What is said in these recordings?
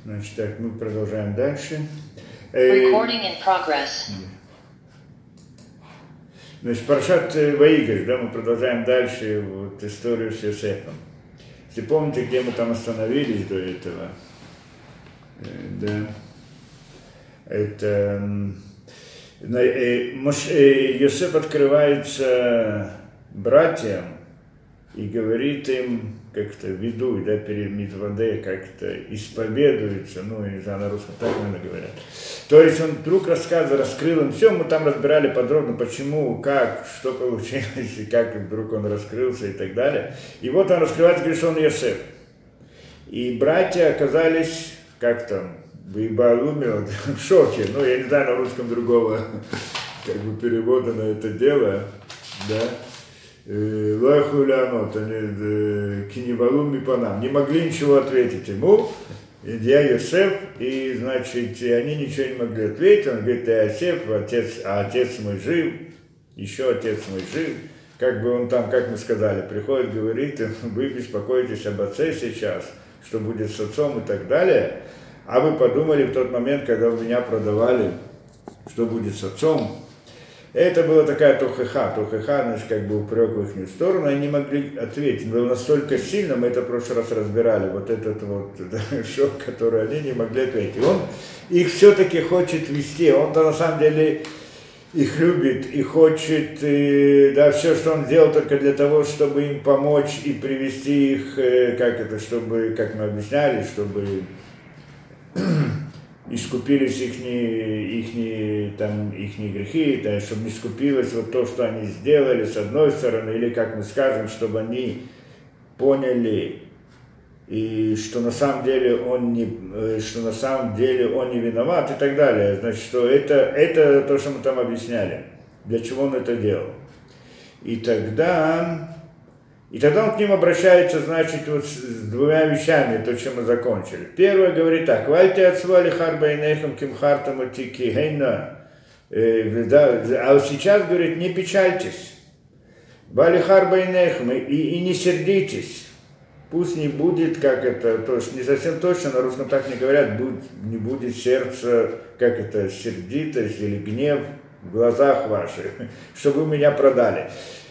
Значит, так, мы продолжаем дальше. Recording in progress. Значит, Парашат Ваигаш, да, мы продолжаем дальше вот историю с Йосефом. Если помните, где мы там остановились до этого, да, это Йосеф открывается братьям и говорит им, как-то ведуй, да, перед Митваде, как-то исповедуется, ну, я не знаю, на русском так, наверное, говорят. То есть он вдруг раскрыл им все, мы там разбирали подробно, почему, как, что получилось, и как вдруг он раскрылся и так далее. И вот он раскрывается, говорит, что он Йосеф. И братья оказались, как там, в шоке, ну, я не знаю на русском другого, как бы, перевода на это дело, да. Лахулянот, они киневалуми по нам, не могли ничего ответить ему, я Йосеф, и, значит, они ничего не могли ответить, он говорит, я Йосеф, отец мой жив, еще отец мой жив, как бы он там, как мы сказали, приходит, говорит, вы беспокоитесь об отце сейчас, что будет с отцом и так далее, а вы подумали в тот момент, когда вы меня продавали, что будет с отцом. Это была такая тухеха, значит, как бы упрек в их сторону, они не могли ответить. Было настолько сильно, мы это в прошлый раз разбирали, вот этот вот шок, который они не могли ответить. И он их все-таки хочет вести, он-то на самом деле их любит и хочет, и, да, все, что он делал, только для того, чтобы им помочь и привести их, чтобы, как мы объясняли, чтобы искупились их грехи, да, чтобы не скупилось вот то, что они сделали, с одной стороны, или, как мы скажем, чтобы они поняли, и что на самом деле он не виноват и так далее. Значит, что это то, что мы там объясняли, для чего он это делал. И тогда он к ним обращается, значит, вот с двумя вещами, то, чем мы закончили. Первое говорит так: «Вальте отцвали харбайнехам кимхартам атики гейна». А сейчас, говорит, не печальтесь. Вали харбайнехам, и не сердитесь. Пусть не будет, как это, тоже не совсем точно, на русском так не говорят, не будет сердце, как это, сердитость или гнев в глазах ваших, что вы меня продали.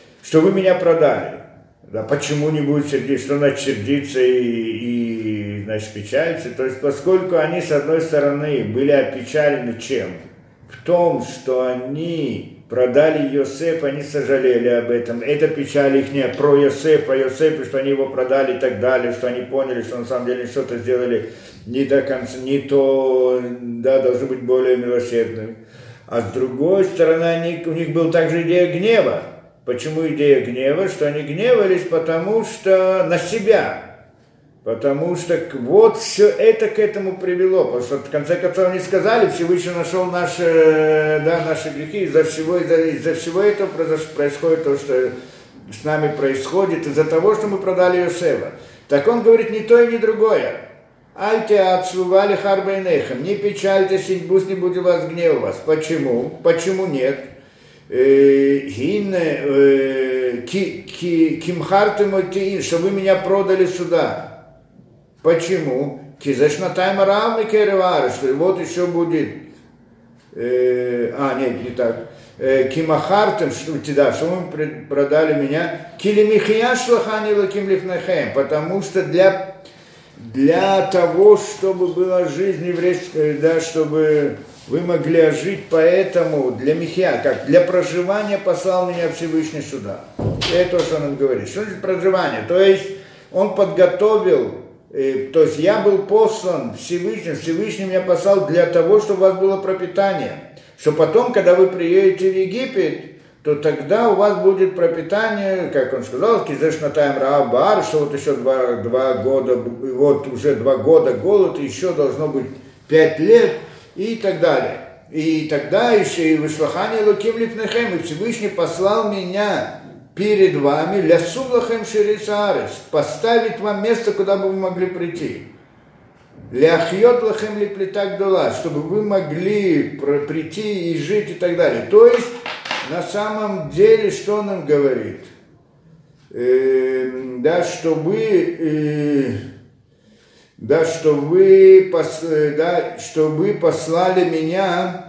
Да, почему не будет сердиться, что значит сердиться и значит, печалиться? То есть, поскольку они, с одной стороны, были опечалены чем? В том, что они продали Йосефа, они сожалели об этом. Это печаль их не про Йосефа, что они его продали и так далее, что они поняли, что на самом деле что-то сделали не до конца, не то, да, должны быть более милосердными. А с другой стороны, у них была также идея гнева. Почему идея гнева? Что они гневались, потому что на себя. Потому что вот все это к этому привело. Потому что в конце концов они сказали, Всевышний нашел наши грехи. Из-за всего этого происходит то, что с нами происходит, из-за того, что мы продали Йосефа. Так он говорит не то и не другое. Альте отсували харбайнехам. Не печальтесь, и пусть не будет у вас гнева у вас. Почему? Почему нет? Что вы меня продали сюда. Почему? Что вот еще будет. Нет, не так. Кимахартем, что вы продали меня. Потому что для того, чтобы была жизнь еврейская, да, чтобы вы могли жить, поэтому для Михья, как для проживания послал меня Всевышний сюда. Это то, что он говорит. Что значит проживание? То есть он подготовил, то есть я был послан Всевышний меня послал для того, чтобы у вас было пропитание. Что потом, когда вы приедете в Египет, то тогда у вас будет пропитание, как он сказал, кизешнатаем раабар, что вот еще 2 года, вот уже 2 года голод, еще должно быть 5 лет, и так далее. И тогда еще и вышлахани луким липнехем, и Всевышний послал меня перед вами, лясублахем шерисаарес, поставить вам место, куда бы вы могли прийти. Ляхьот лахем липлита гдола, чтобы вы могли прийти и жить и так далее. То есть, на самом деле, что он нам говорит? Да, что вы да, что вы послали меня,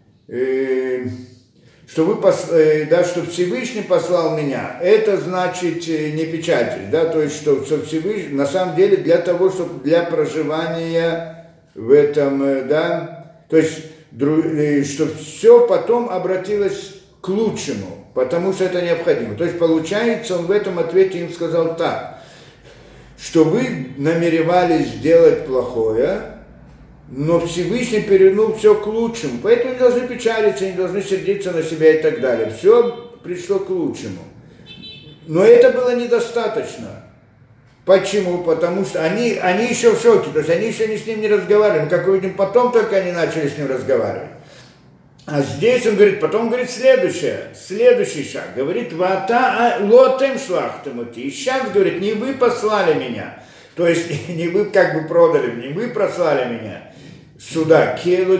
что Всевышний послал меня, это значит не печаль, да, то есть, что Всевышний, на самом деле, для того, чтобы для проживания в этом, да, то есть, что все потом обратилось к лучшему, потому что это необходимо. То есть, получается, он в этом ответе им сказал так, что вы намеревались сделать плохое, но Всевышний перевернул все к лучшему. Поэтому не должны печалиться, не должны сердиться на себя и так далее. Все пришло к лучшему. Но это было недостаточно. Почему? Потому что они еще в шоке, то есть они еще с ним не разговаривали. Как увидим, потом только они начали с ним разговаривать. А здесь он говорит, потом говорит следующий шаг. Говорит, вата лотем шлахтемути. И сейчас, говорит, не вы послали меня. То есть не вы как бы продали, не вы послали меня сюда,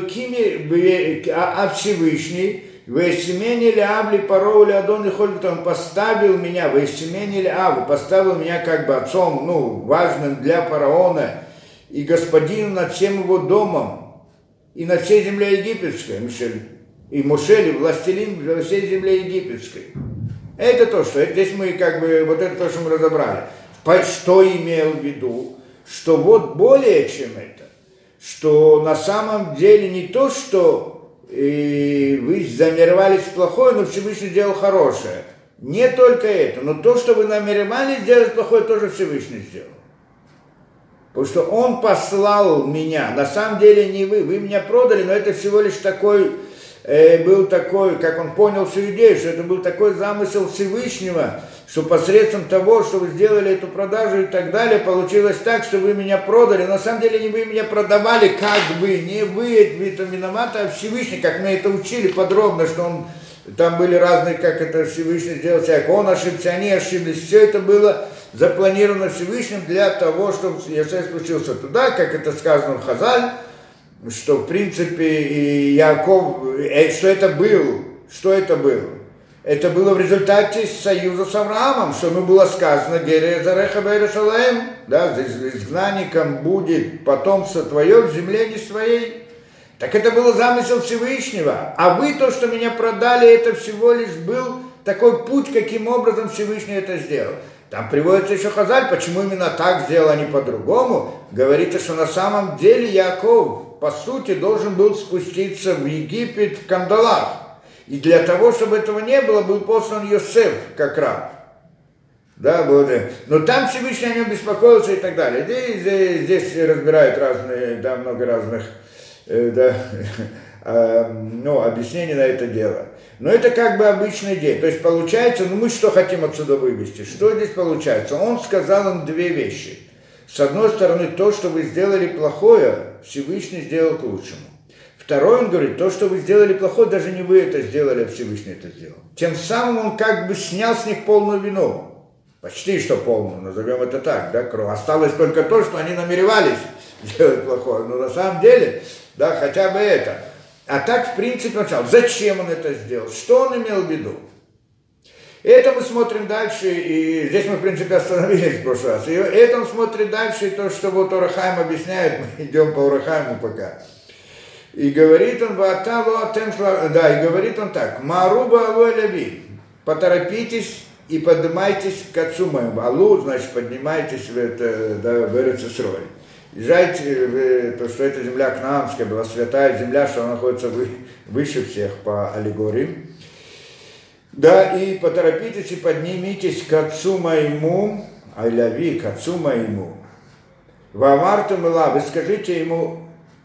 а Всевышний, Вейсимени Леавли Пароули Адон Лихольбит, он поставил меня, Вейсимени Леавли, поставил меня как бы отцом, важным для фараона и господином над всем его домом и над всей землей египетской, и Мошели, властелин во всей земле египетской. Это то, что здесь мы как бы, вот это то, что мы разобрали. Что имел в виду? Что вот более чем это, что на самом деле не то, что вы намеревались плохое, но Всевышний сделал хорошее. Не только это, но то, что вы намеревались сделать плохое, тоже Всевышний сделал. Потому что он послал меня. На самом деле не вы меня продали, но это всего лишь был такой, как он понял всю идею, что это был такой замысел Всевышнего, что посредством того, что вы сделали эту продажу и так далее, получилось так, что вы меня продали. На самом деле не вы меня продавали, как бы, не вы это виноваты, а Всевышний, как мы это учили подробно, что там были разные, как это Всевышний сделал, он ошибся, они ошиблись, все это было запланировано Всевышним для того, чтобы Йосеф спустился туда, как это сказано в Хазаль, что в принципе и Яков, что это было? Это было в результате союза с Авраамом, что ему было сказано, да, изгнанником будет потомство твое в земле не своей. Так это был замысел Всевышнего. А вы то, что меня продали, это всего лишь был такой путь, каким образом Всевышний это сделал. Там приводится еще Хазаль, почему именно так сделал, а не по-другому. Говорится, что на самом деле Яков, по сути, должен был спуститься в Египет в кандалах. И для того, чтобы этого не было, был послан Йосеф как раб. Да, но там Всевышний о нем беспокоился и так далее. Здесь разбирают разные, да, много разных объяснений на это дело. Но это как бы обычный день. То есть получается, мы что хотим отсюда вывести? Что здесь получается? Он сказал им две вещи. С одной стороны, то, что вы сделали плохое, Всевышний сделал к лучшему. Второй, он говорит, то, что вы сделали плохое, даже не вы это сделали, а Всевышний это сделал. Тем самым он как бы снял с них полную вину. Почти что полную, назовем это так, да, осталось только то, что они намеревались сделать плохое. Но на самом деле, да, хотя бы это. А так, в принципе, он сказал, зачем он это сделал, что он имел в виду. И это мы смотрим дальше, и здесь мы, в принципе, остановились в прошлый раз. И это он смотрит дальше, и то, что вот Ор ха-Хаим объясняет, мы идем по Ор ха-Хаиму пока. И говорит он, и говорит он так, Маруба алой леви, поторопитесь и поднимайтесь к отцу моему. Алу, значит, поднимайтесь в Эрец Исроэль. Езжайте, потому что эта земля Кнаанская была святая земля, что она находится выше всех по аллегории. Да, и поторопитесь и поднимитесь к отцу моему, Айляви, к отцу моему. Вамарту мила, вы скажите ему,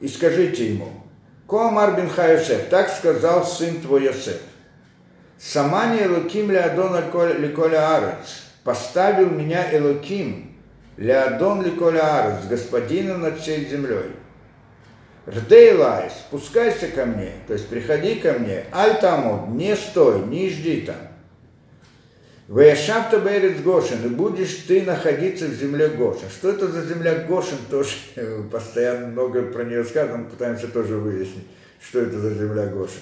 Коамар бин Йосеф, так сказал сын твой Йосеф. Самани Элоким леадон ликоля арец, поставил меня Элоким леадон ликоля арец, господином над всей землей. Рдейлай, спускайся ко мне, то есть приходи ко мне, аль-тамод, не стой, не жди там. Ваяшавта бэрец Гошен, и будешь ты находиться в земле Гошен. Что это за земля Гошен, тоже постоянно много про нее сказано, пытаемся тоже выяснить, что это за земля Гошен.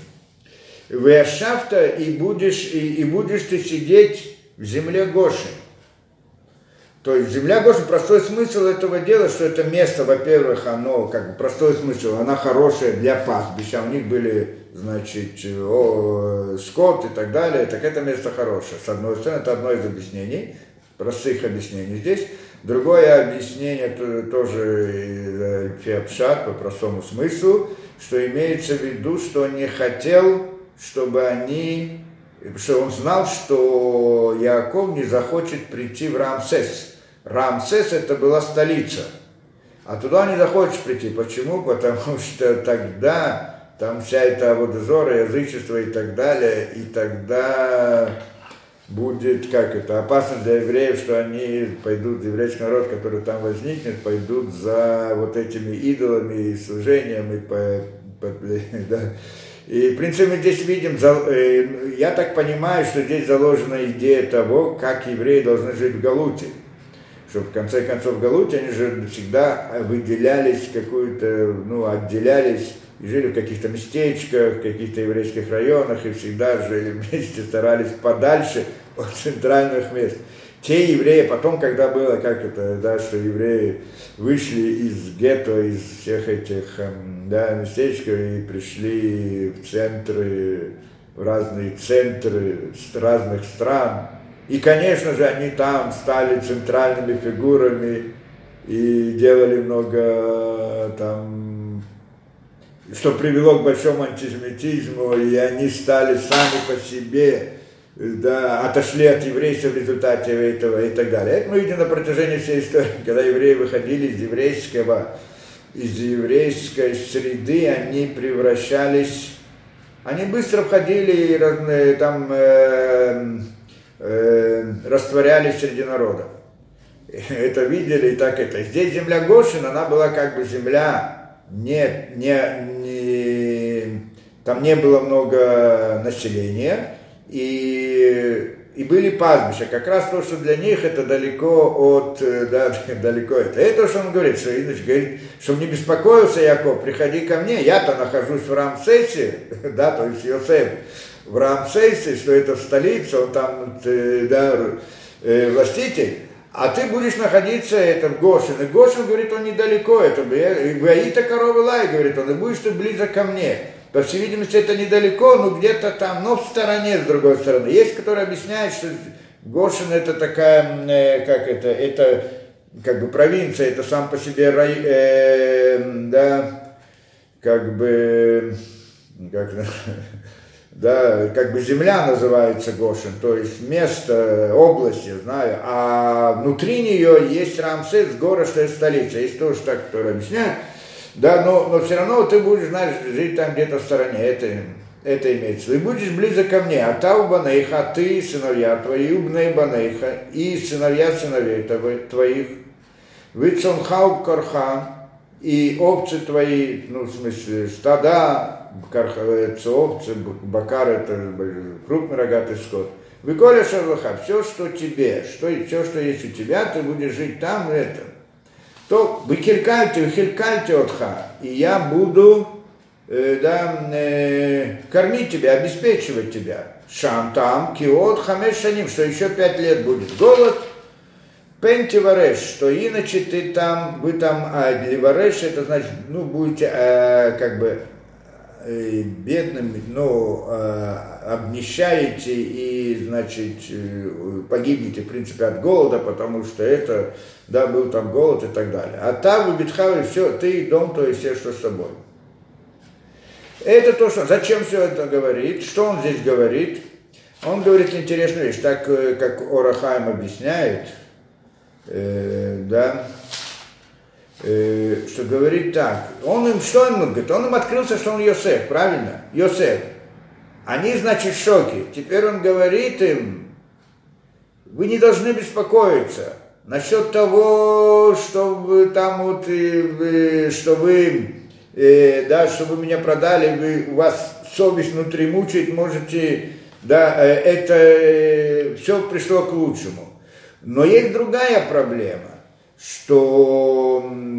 Ваяшавта, и будешь ты сидеть в земле Гошен. То есть земля Гошен, простой смысл этого дела, что это место, во-первых, оно, как бы простой смысл, она хорошая для пастбища, у них были, значит, скот и так далее, так это место хорошее. С одной стороны, это одно из объяснений, простых объяснений здесь. Другое объяснение тоже пшат по простому смыслу, что имеется в виду, что он не хотел, чтобы они, что он знал, что Яаков не захочет прийти в Рамсес. Рамсес это была столица, а туда не захочешь прийти. Почему? Потому что тогда там вся эта аводозора, язычество и так далее, и тогда будет, как это, опасно для евреев, что они пойдут, еврейский народ, который там возникнет, пойдут за вот этими идолами и служением, да. И, в принципе, мы здесь видим, я так понимаю, что здесь заложена идея того, как евреи должны жить в Галуте. Что в конце концов в Галуте они же всегда выделялись отделялись и жили в каких-то местечках, в каких-то еврейских районах, и всегда жили вместе, старались подальше от центральных мест. Те евреи, потом, когда было, что евреи вышли из гетто, из всех этих местечек и пришли в центры, в разные центры разных стран. И, конечно же, они там стали центральными фигурами и делали много там, что привело к большому антисемитизму, и они стали сами по себе, да, отошли от еврейства в результате этого и так далее. Это мы видим на протяжении всей истории, когда евреи выходили из еврейской среды, они превращались, они быстро входили и растворялись среди народа. Это видели и так это. Здесь земля Гошен, она была как бы земля, там не было много населения, и были пастбища. Как раз то, что для них это далеко далеко это. Это что он говорит, что иначе говорит, чтобы не беспокоился Яков, приходи ко мне, я-то нахожусь в Рамсесе, да, то есть Йосеф, в Рамсесе, что это в столице, он там, властитель, а ты будешь находиться в Гошен. И Гошен, говорит, он недалеко, это Ваита корова лай, говорит он, и будешь ты близко ко мне. По всей видимости, это недалеко, но где-то там, но в стороне, с другой стороны. Есть, которые объясняют, что Гошен это такая, это как бы провинция, это сам по себе как бы земля называется Гошен, то есть место, область, я знаю, а внутри нее есть Рамсес, город, что это столица, есть тоже так, которые объясняют, да, но все равно ты будешь, знаешь, жить там где-то в стороне, это имеется, и будешь близко ко мне, а та у Банейха, а ты, сыновья твои, убней Банейха, и сыновья сыновей твоих, Вицонхау Корха, и овцы твои, в смысле, стада, овцы, бакар, это крупный рогатый скот. Выколя шарлаха, все, что тебе, все, что есть у тебя, ты будешь жить там, это. То вихилькальте отха, и я буду кормить тебя, обеспечивать тебя. Шам там, киот, хамеш шаним, что еще 5 лет будет голод. Пенти вареш, что иначе вы там, ливареш, это значит, будете бедным, обнищаете и, значит, погибнете, в принципе, от голода, потому что это, был там голод и так далее. А там вы битхавы, все, ты, дом, то есть все, что с собой. Это то, что, зачем все это говорит, что он здесь говорит? Он говорит интересную вещь, так как Ор ха-Хаим объясняет, что говорит так, он им говорит? Он им открылся, что он Йосеф, правильно? Йосеф. Они, значит, в шоке. Теперь он говорит им, вы не должны беспокоиться насчет того, что вы там что вы меня продали, у вас совесть внутри мучает, можете, это все пришло к лучшему. Но есть другая проблема, что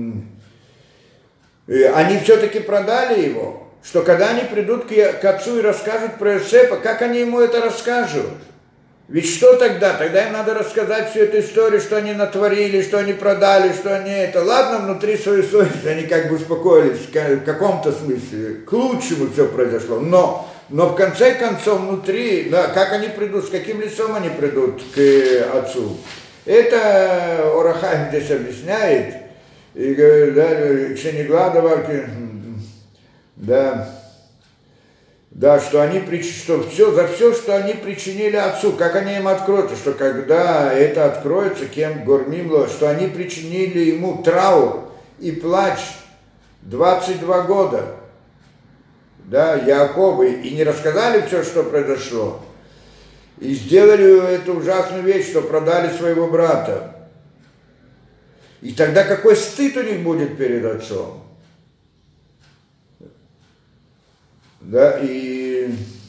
они все-таки продали его, что когда они придут к отцу и расскажут про Йосефа, как они ему это расскажут? Ведь что тогда? Тогда им надо рассказать всю эту историю, что они натворили, что они продали, что они это. Ладно, внутри своей совести они как бы успокоились в каком-то смысле. К лучшему все произошло. Но в конце концов внутри, да, как они придут, с каким лицом они придут к отцу. Это Ор ха-Хаим здесь объясняет. И говорит, да, Кшенигладоварки, да, что они что за все, что они причинили отцу, как они им откроются, что когда это откроется, кем Гормимло, что они причинили ему траур и плач 22 года, да, Яаковы, и не рассказали все, что произошло, и сделали эту ужасную вещь, что продали своего брата. И тогда какой стыд у них будет перед отцом? Да, и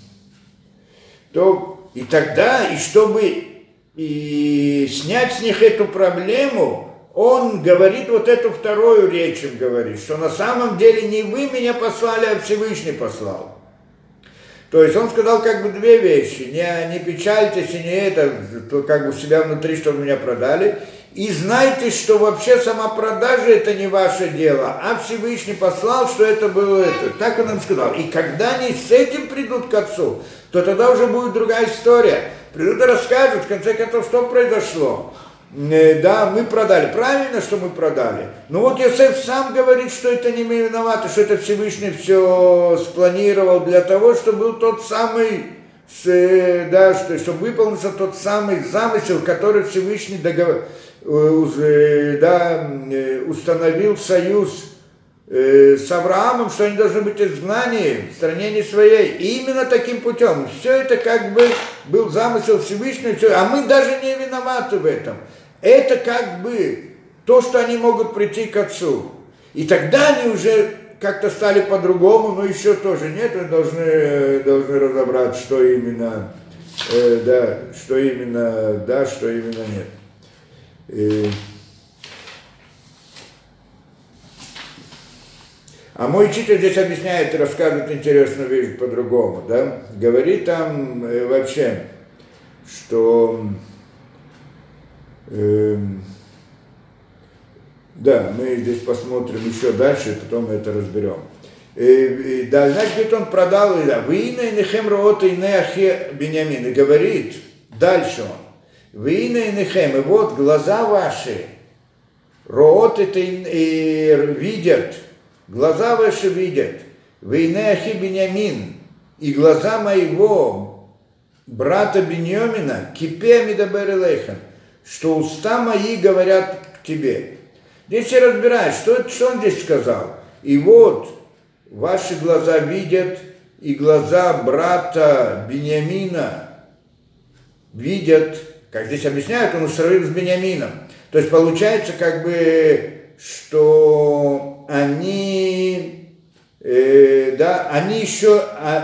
тогда, и чтобы и снять с них эту проблему, он говорит вот эту вторую речь, им говорит, что на самом деле не вы меня послали, а Всевышний послал. То есть он сказал как бы две вещи: не печальтесь и не это, то как бы себя внутри, что меня продали. И знайте, что вообще сама продажа это не ваше дело, а Всевышний послал, что это было это. Так он им сказал. И когда они с этим придут к отцу, то тогда уже будет другая история. Придут и расскажут, в конце концов, что произошло. Да, мы продали. Правильно, что мы продали. Но вот Йосеф сам говорит, что это не мы виноваты, что это Всевышний все спланировал для того, чтобы был тот самый, да, чтобы выполнился тот самый замысел, который Всевышний установил союз с Авраамом, что они должны быть изгнаны в стране не своей. И именно таким путем. Все это как бы был замысел Всевышнего, а мы даже не виноваты в этом. Это как бы то, что они могут прийти к отцу. И тогда они уже как-то стали по-другому, но еще тоже нет, мы должны разобрать, что именно, что именно нет. А мой учитель здесь объясняет и рассказывает интересную вещь по-другому, да? Говорит там вообще, что да, мы здесь посмотрим еще дальше, потом мы это разберем. Да, значит, он продал, да, «Виина и нехем роот и неахе Беньямин», и говорит, дальше он, «Виина и нехем», и вот глаза ваши, роот это и видят, глаза ваши видят, «Виина ахи Беньямин», и глаза моего брата Беньямина, «Кипе мидабер элейхем», что уста мои говорят к тебе. Здесь я разбираюсь, что он здесь сказал. И вот ваши глаза видят, и глаза брата Беньямина видят, как здесь объясняют, он устроил с Беньямином. То есть получается как бы, что они, они еще,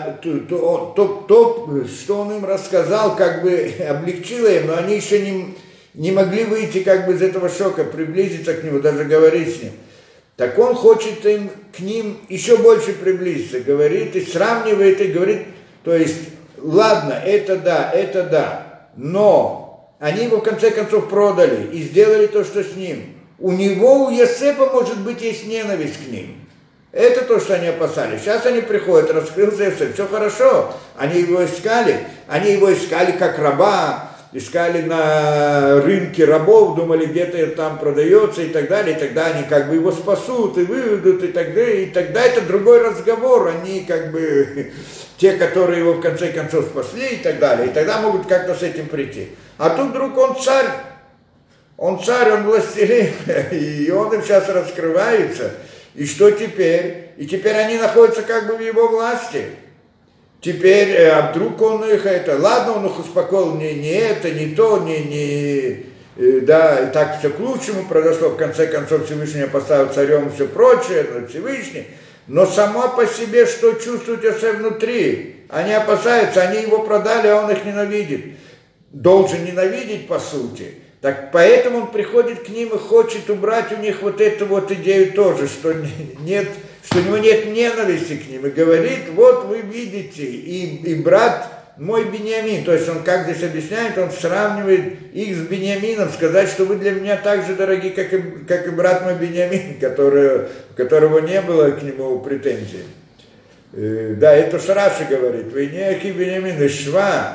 то, что он им рассказал, как бы облегчило им, но они еще не могли выйти как бы из этого шока, приблизиться к нему, даже говорить с ним. Так он хочет к ним еще больше приблизиться, говорит и сравнивает, и говорит, то есть, ладно, это да, но они его в конце концов продали и сделали то, что с ним. У него, у Йосефа, может быть, есть ненависть к ним. Это то, что они опасались. Сейчас они приходят, раскрылся Йосеф, все хорошо, они его искали как раба, искали на рынке рабов, думали, где-то там продается и так далее, и тогда они как бы его спасут и выведут, и тогда это другой разговор, они как бы те, которые его в конце концов спасли и так далее, и тогда могут как-то с этим прийти. А тут вдруг он царь, он властелин, и он им сейчас раскрывается, и что теперь? И теперь они находятся как бы в его власти. Теперь, а вдруг он их ладно, он их успокоил, не это, не то, да, и так все к лучшему произошло, в конце концов Всевышний поставил царем и все прочее, это Всевышний, но само по себе, что чувствует Йосеф внутри, они опасаются, они его продали, а он их ненавидит, должен ненавидеть по сути. Так поэтому он приходит к ним и хочет убрать у них вот эту вот идею тоже, что у него нет ненависти к ним. И говорит, вот вы видите, и брат мой Биньямин. То есть он как здесь объясняет, он сравнивает их с Биньямином, сказать, что вы для меня так же дороги, как и брат мой Биньямин, у которого не было к нему претензий. Да, это что Раши говорит. Вы не ахи Биньямин, Ишва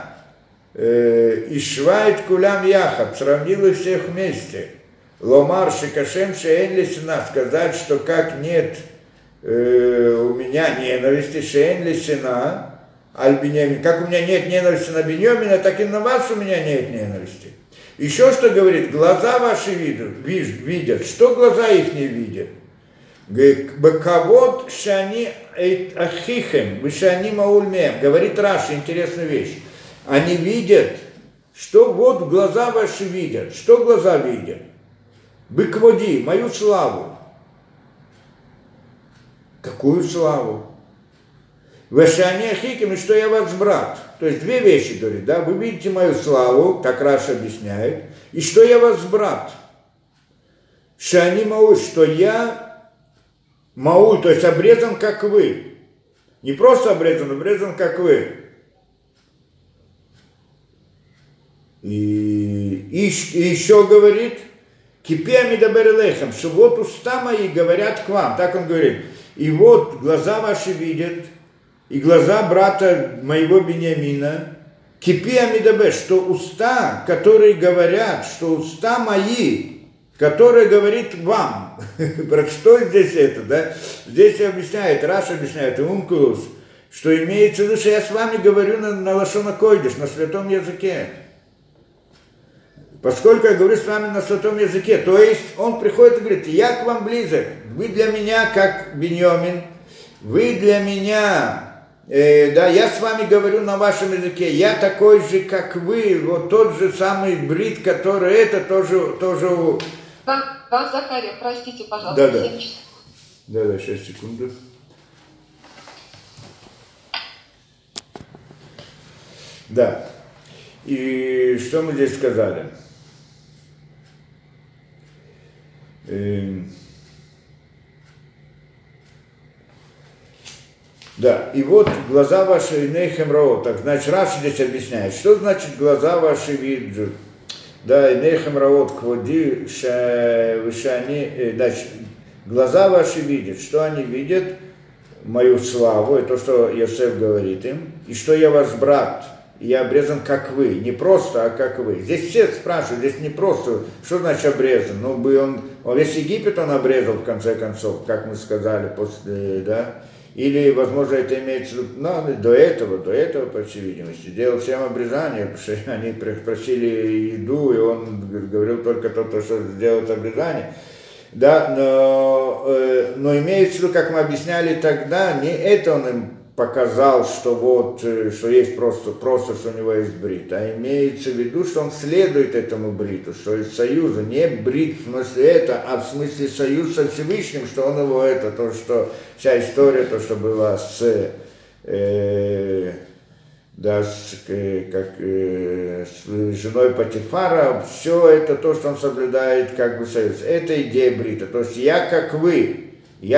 и Кулям Яхат, сравнил их всех вместе. Ломар Шикашем Шеэн Лисина, сказать, что как нет у меня ненависти, Шеэн Лисина, Аль Биньямин, как у меня нет ненависти на Биньямина, так и на вас у меня нет ненависти. Еще что говорит, глаза ваши видят, что глаза их не видят. Баковод Шани Ахихем, Вишани Маульмем, говорит Раши, интересную вещь. Они видят, что вот глаза ваши видят, что глаза видят. Быкводи, мою славу. Какую славу? Вашани Ахиким, и что я ваш брат. То есть две вещи говорит, да, вы видите мою славу, так Раша объясняет, и что я ваш брат. Шани Мауль, что я Мауль, то есть обрезан, как вы. Не просто обрезан, как вы. И еще говорит, кипеами даберлехам, что вот уста мои говорят к вам, так он говорит. И вот глаза ваши видят, и глаза брата моего Биньямина, кипеами дабе, что уста, которые говорят, что уста мои, которые говорит вам. Про что здесь это, да? Здесь объясняет, Раша объясняет, Ункулус, что имеется в виду, что я с вами говорю на лашона койдеш, на святом языке. Поскольку я говорю с вами на святом языке, то есть он приходит и говорит, я к вам близок, вы для меня как Биньямин, вы для меня, да, я с вами говорю на вашем языке, я такой же, как вы, вот тот же самый брит, который это тоже... Вас, Захария, простите, пожалуйста, 7 часов. Да, сейчас, секунду. Да. И что мы здесь сказали? Да, и вот глаза ваши нейхем рао, так значит Раши здесь объясняет, что значит глаза ваши видят. Да, нейхем рао кводи вишани, значит, глаза ваши видят, что они видят? Мою славу, и то, что Йосеф говорит им, и что я ваш брат, и я обрезан как вы, не просто, а как вы. Здесь все спрашивают, здесь не просто, что значит обрезан, ну бы он весь Египет он обрезал в конце концов, как мы сказали, после, да, или, возможно, это имеется в виду, ну, до этого, по всей видимости, делал всем обрезание, потому что они просили еду, и он говорил только то, что сделать обрезание. Да, но имеется в виду, как мы объясняли тогда, не это он им показал, что вот, что есть просто, что у него есть брит, а имеется в виду, что он следует этому бриту, что из союза, не брит в смысле это, а в смысле союз со Всевышним, что он его это, то, что вся история, то, что была с женой Патифара, все это то, что он соблюдает как бы союз. Это идея брита. То есть я как вы,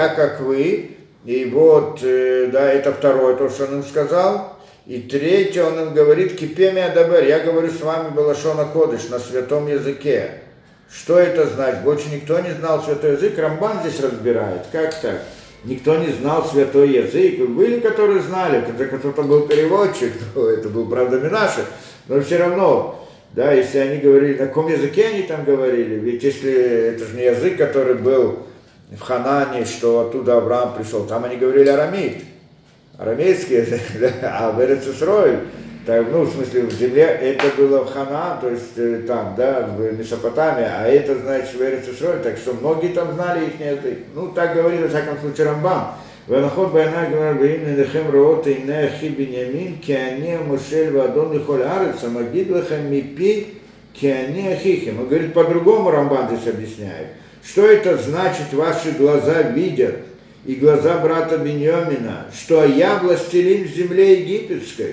и вот, да, это второе, то, что он им сказал. И третье, он им говорит, кипеми адабер, я говорю с вами балашона кодыш, на святом языке. Что это значит? Больше никто не знал святой язык, Рамбан здесь разбирает. Как так? Никто не знал святой язык. Были, которые знали, когда кто-то был переводчик, то это был, правда, Минаши, но все равно, да, если они говорили, на каком языке они там говорили, ведь если это же не язык, который был в Ханане, что оттуда Авраам пришел, там они говорили арамейский язык, да, а в Эрец-Исроэль, так, ну, в смысле, в земле это было в Ханан, то есть там, да, в Месопотамии, а это, значит, в Эрец-Исроэль, так что многие там знали их язык. Ну, так говорили, во всяком случае, Рамбам. Ванахот байна говорит, баим нехем роот и нехи биньямин, киане мушель вадон и холь арец, а магид лехем мипи, киане ахихим. Он говорит, по-другому Рамбам здесь объясняет. Что это значит, ваши глаза видят, и глаза брата Биньямина, что я властелин в земле египетской.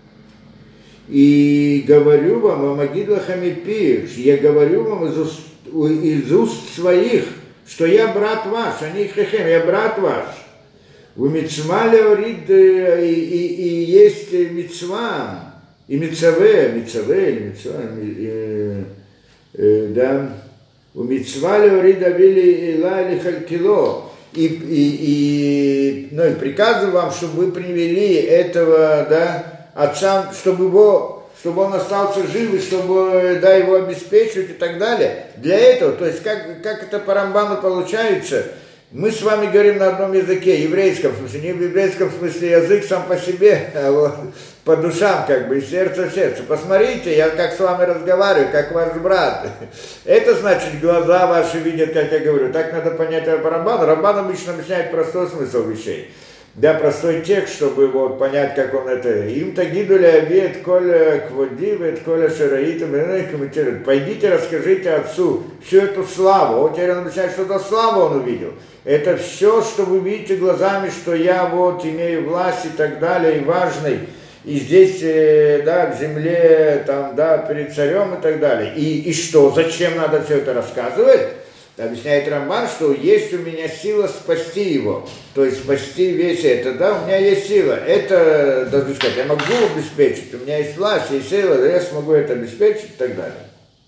И говорю вам, Амагидлахами пиш, я говорю вам из уст своих, что я брат ваш, а не хехем, я брат ваш. У митцва леорид, и есть митцва, и Мицаве, да, у Мицвали Уридавили Илайли Халькило, и приказываю вам, чтобы вы привели этого, да, отца, чтобы он остался жив, и чтобы, да, его обеспечивать и так далее. Для этого, то есть, как это по Рамбану получается, мы с вами говорим на одном языке, еврейском, в смысле, не в еврейском смысле язык сам по себе, а вот по душам, как бы, из сердца в сердце. Посмотрите, я как с вами разговариваю, как ваш брат. Это значит, глаза ваши видят, как я говорю. Так надо понять по Рамбану. Рамбан обычно объясняет простой смысл вещей. Да, простой текст, чтобы вот понять, как он это. Им тагидули обед, коля кводивет, коля шараитам, пойдите, расскажите отцу всю эту славу. Вот теперь он объясняет, что это славу он увидел. Это все, что вы видите глазами, что я вот имею власть и так далее, и важный. И здесь, да, в земле, там, да, перед царем и так далее. И что, зачем надо все это рассказывать? Объясняет Рамбан, что есть у меня сила спасти его, то есть спасти весь это, да, у меня есть сила, это, должен сказать, я могу обеспечить, у меня есть власть, есть сила, я смогу это обеспечить и так далее.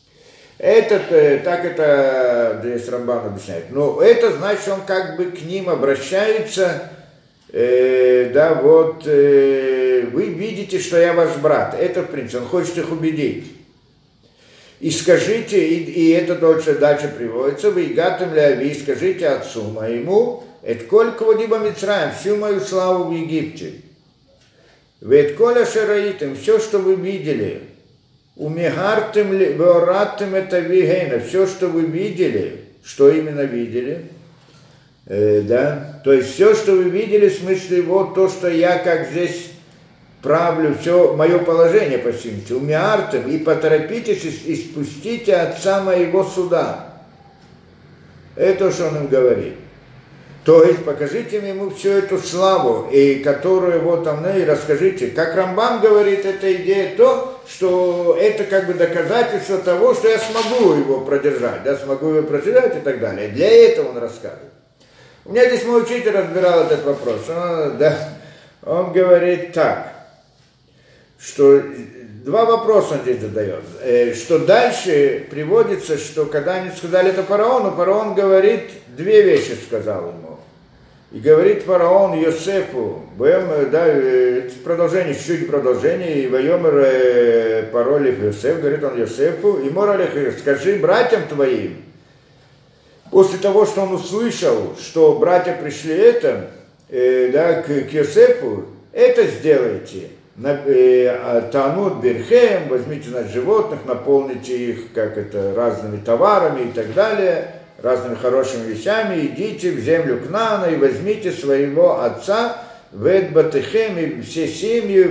Так это здесь Рамбан объясняет. Но это значит, он как бы к ним обращается, да, вот, вы видите, что я ваш брат, это в принципе, он хочет их убедить. И скажите, и это дальше приводится, вы гатым ляви, скажите отцу моему, это коль кводиба Мицраим, всю мою славу в Египте. Ведь коля шараитым, все, что вы видели, умигартым веоратым это вигейна, все, что вы видели, что именно видели, да, то есть все, что вы видели, в смысле, вот то, что я как здесь правлю, все мое положение по симпту, умиартым, и поторопитесь и спустите отца моего суда. Это что он им говорит. То есть покажите ему всю эту славу, и которую вот там, и расскажите. Как Рамбан говорит, эта идея то, что это как бы доказательство того, что я смогу его продержать, да, смогу его продержать и так далее. Для этого он рассказывает. У меня здесь мой учитель разбирал этот вопрос. Он говорит так, что два вопроса он здесь задает, что дальше приводится, что когда они сказали это фараону, фараон говорит, две вещи сказал ему. И говорит фараон Йосефу, да, продолжение, чуть-чуть продолжение, и воемер паролев Йосеф, говорит он Йосефу, и моралих, скажи братьям твоим, после того, что он услышал, что братья пришли да, к Йосефу, это сделайте. Танут Берхем, возьмите животных, наполните их разными товарами и так далее, разными хорошими вещами, идите в землю Кнаана и возьмите своего отца, Вет Батехем и все семьи,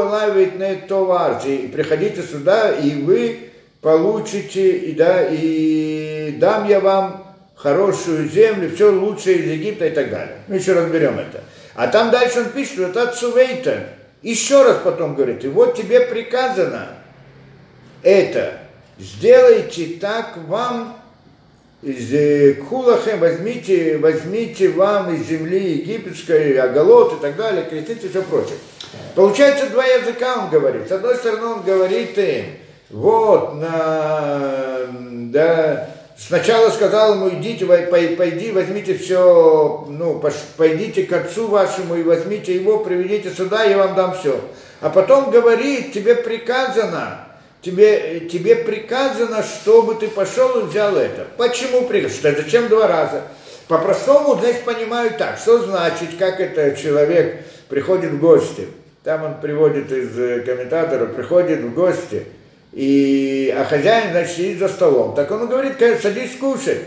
и приходите сюда, и вы получите, и дам я вам хорошую землю, все лучшее из Египта и так далее. Мы еще разберем это. А там дальше он пишет, что это Цувейта. Еще раз потом говорит, и вот тебе приказано это, сделайте так вам, из Кулахем, возьмите вам из земли египетской, оголот и так далее, крестите и все прочее. Получается, два языка он говорит. С одной стороны, он говорит им, вот, да, сначала сказал ему, идите, пойди, возьмите все, пойдите к отцу вашему и возьмите его, приведите сюда, я вам дам все. А потом говорит, тебе приказано, чтобы ты пошел и взял это. Почему приказано? Зачем два раза? По-простому здесь понимают так, что значит, как это человек приходит в гости. Там он приводит из комментаторов, приходит в гости, а хозяин, значит, сидит за столом. Так он говорит, садись кушать.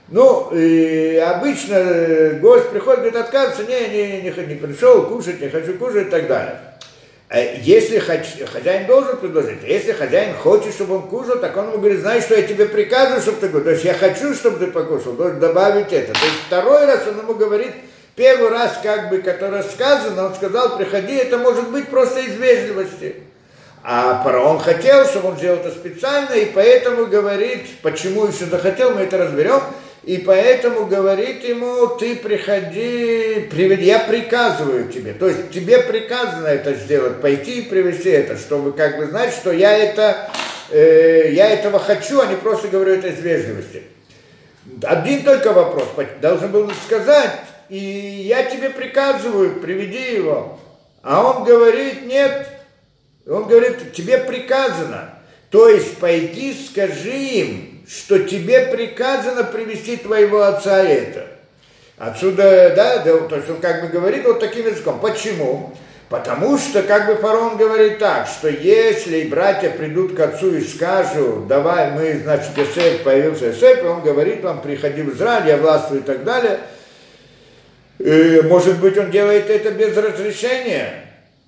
Обычно гость приходит, говорит, отказывается, не пришел кушать, не хочу кушать и так далее. Если хозяин должен предложить, если хозяин хочет, чтобы он кушал, так он ему говорит, знаешь, что я тебе приказываю, чтобы ты кушал. То есть я хочу, чтобы ты покушал, должен добавить это. То есть второй раз он ему говорит, первый раз, который сказано, он сказал, приходи, это может быть просто из вежливости. А фараон хотел, чтобы он сделал это специально, и поэтому говорит, почему еще захотел, мы это разберем. и поэтому говорит ему, ты приходи, приведи, я приказываю тебе. То есть тебе приказано это сделать, пойти и привести это, чтобы как бы знать, что я этого хочу, а не просто говорю это из вежливости. Один только вопрос, должен был сказать, и я тебе приказываю, приведи его. А он говорит, нет, он говорит, тебе приказано. То есть пойди, скажи им, что тебе приказано привести твоего отца это. Отсюда, да, то есть он как бы говорит вот таким языком. Почему? Потому что как бы фараон говорит так, что если братья придут к отцу и скажут, давай мы, значит, Йосеф, появился Йосеф, и он говорит вам, приходи в Израиль, я властвую и так далее, и, может быть, он делает это без разрешения.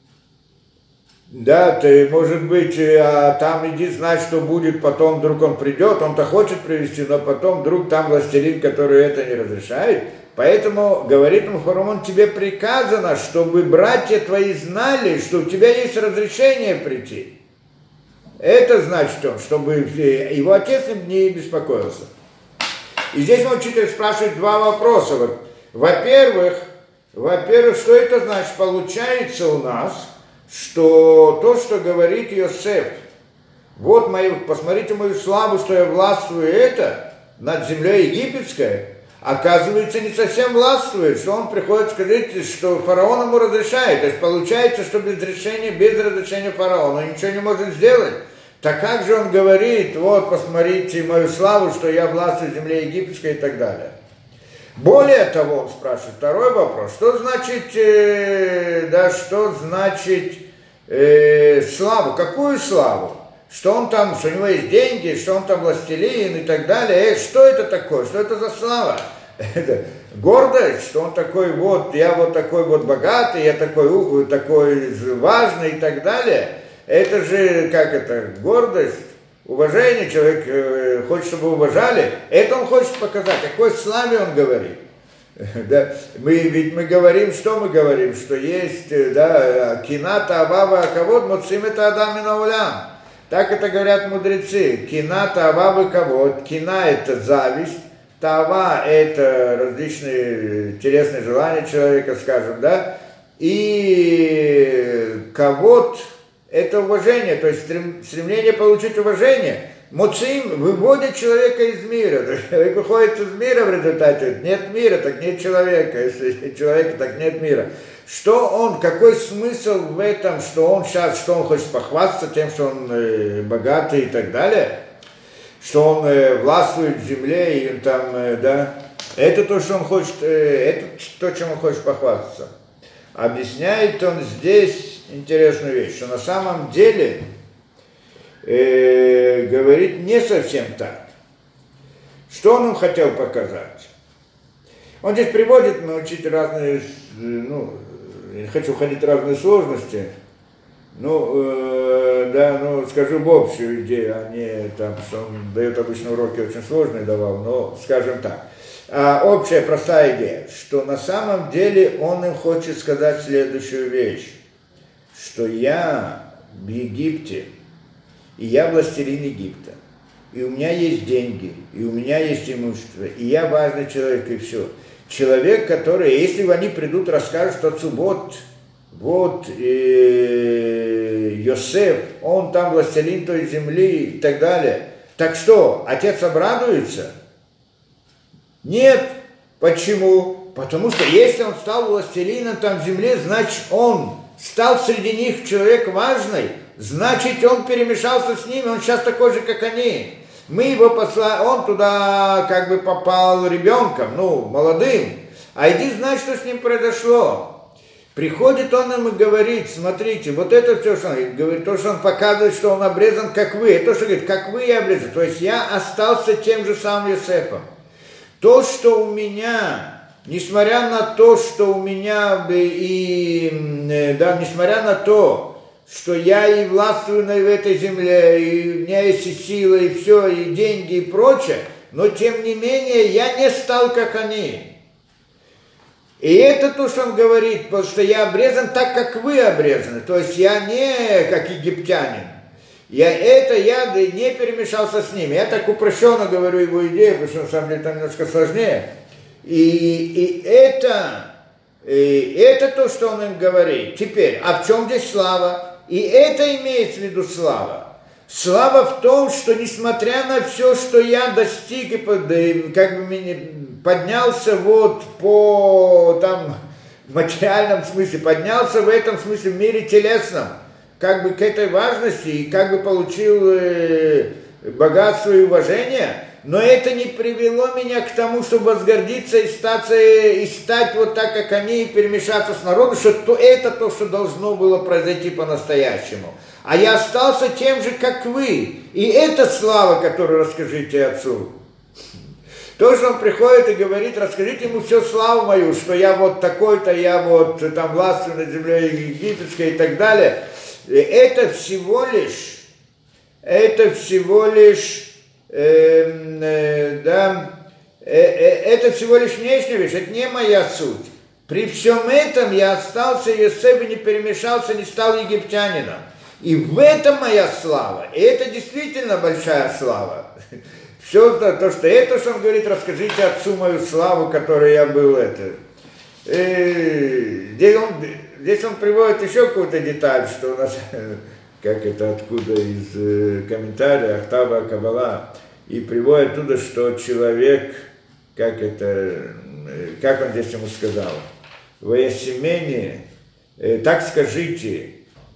Да, ты, может быть, там иди знать, что будет, потом вдруг он придет, он-то хочет привести, но потом вдруг там властелин, который это не разрешает. Поэтому, говорит ему фараон, тебе приказано, чтобы братья твои знали, что у тебя есть разрешение прийти. Это значит он, чтобы его отец не беспокоился. И здесь мой учитель спрашивает два вопроса. Во-первых, что это значит? Получается у нас, что то, что говорит Йосеф, вот посмотрите мою славу, что я властвую это над землей египетской, оказывается, не совсем властвует, что он приходит сказать, что фараон ему разрешает. То есть получается, что без разрешения фараона он ничего не может сделать. Так как же он говорит, вот посмотрите мою славу, что я властвую в земле египетской и так далее. Более того, он спрашивает второй вопрос, что значит славу, какую славу? Что он там, что у него есть деньги, что он там властелин и так далее. Что это такое? Что это за слава? Это гордость, что он такой вот, я вот такой вот богатый, я такой важный и так далее. Это же, как это, гордость, уважение, человек хочет, чтобы уважали. Это он хочет показать, о какой славе он говорит. Да, мы говорим, что есть, да, кината, авава, кавод, моцим это адам мин хаолам. Так это говорят мудрецы. Кина, тава, кавод. Кина – это зависть. Тава – это различные телесные желания человека, скажем, да. И кавод – это уважение, то есть стремление получить уважение. Муцим выводит человека из мира. Человек выходит из мира в результате. Нет мира, так нет человека. Если нет человека, так нет мира. Что он, какой смысл в этом, что он хочет похвастаться тем, что он богатый и так далее, что он властвует в земле и там, да, это то, что он хочет, это то, чем он хочет похвастаться. Объясняет он здесь интересную вещь, что на самом деле говорит не совсем так. Что он им хотел показать? Он здесь приводит, научить разные, я не хочу ходить в разные сложности, скажу в общую идею, а не там, что он дает обычно уроки очень сложные давал, но скажем так. Общая простая идея, что на самом деле он им хочет сказать следующую вещь, что я в Египте, и я властелин Египта, и у меня есть деньги, и у меня есть имущество, и я важный человек, и все. Человек, который, если они придут, расскажут отцу, вот Йосеф, он там властелин той земли и так далее. Так что, отец обрадуется? Нет. Почему? Потому что если он стал властелином там в земле, значит он стал среди них человек важный, значит он перемешался с ними, он сейчас такой же, как они. Мы его послали, он туда как бы попал ребенком, молодым, а иди знай, что с ним произошло. Приходит он им и говорит, смотрите, вот это все, что он говорит, то, что он показывает, что он обрезан, как вы, это то, что говорит, как вы я обрезан, то есть я остался тем же самым Йосефом. То, что у меня, несмотря на то, что у меня несмотря на то, что я и властвую в этой земле, и у меня есть и сила, и все, и деньги, и прочее, но тем не менее я не стал, как они. И это то, что он говорит, потому что я обрезан так, как вы обрезаны, то есть я не как египтянин. я не перемешался с ними. Я так упрощенно говорю его идею, потому что на самом деле там немножко сложнее. И это то, что он им говорит. Теперь, а в чем здесь слава? И это имеется в виду слава. Слава в том, что несмотря на все, что я достиг, и как бы поднялся вот по там, материальном смысле, поднялся в этом смысле в мире телесном, как бы к этой важности, и как бы получил богатство и уважение, но это не привело меня к тому, чтобы возгордиться и стать вот так, как они, и перемешаться с народом, что это то, что должно было произойти по-настоящему. А я остался тем же, как вы. И это слава, которую расскажите отцу. То, что он приходит и говорит, расскажите ему всю славу мою, что я вот такой-то, я вот там властвую над землей египетской и так далее. Это всего лишь это всего лишь внешняя вещь, это не моя суть. При всем этом я остался Йосеф и не перемешался, не стал египтянином. И в этом моя слава. И это действительно большая слава. Все то, что он говорит, расскажите отцу мою славу, которой я был. Здесь он приводит еще какую-то деталь, что у нас, как это откуда из комментария Ахтаба Каббала, и приводит оттуда, что человек, как он здесь ему сказал, в Ясимене, так скажите,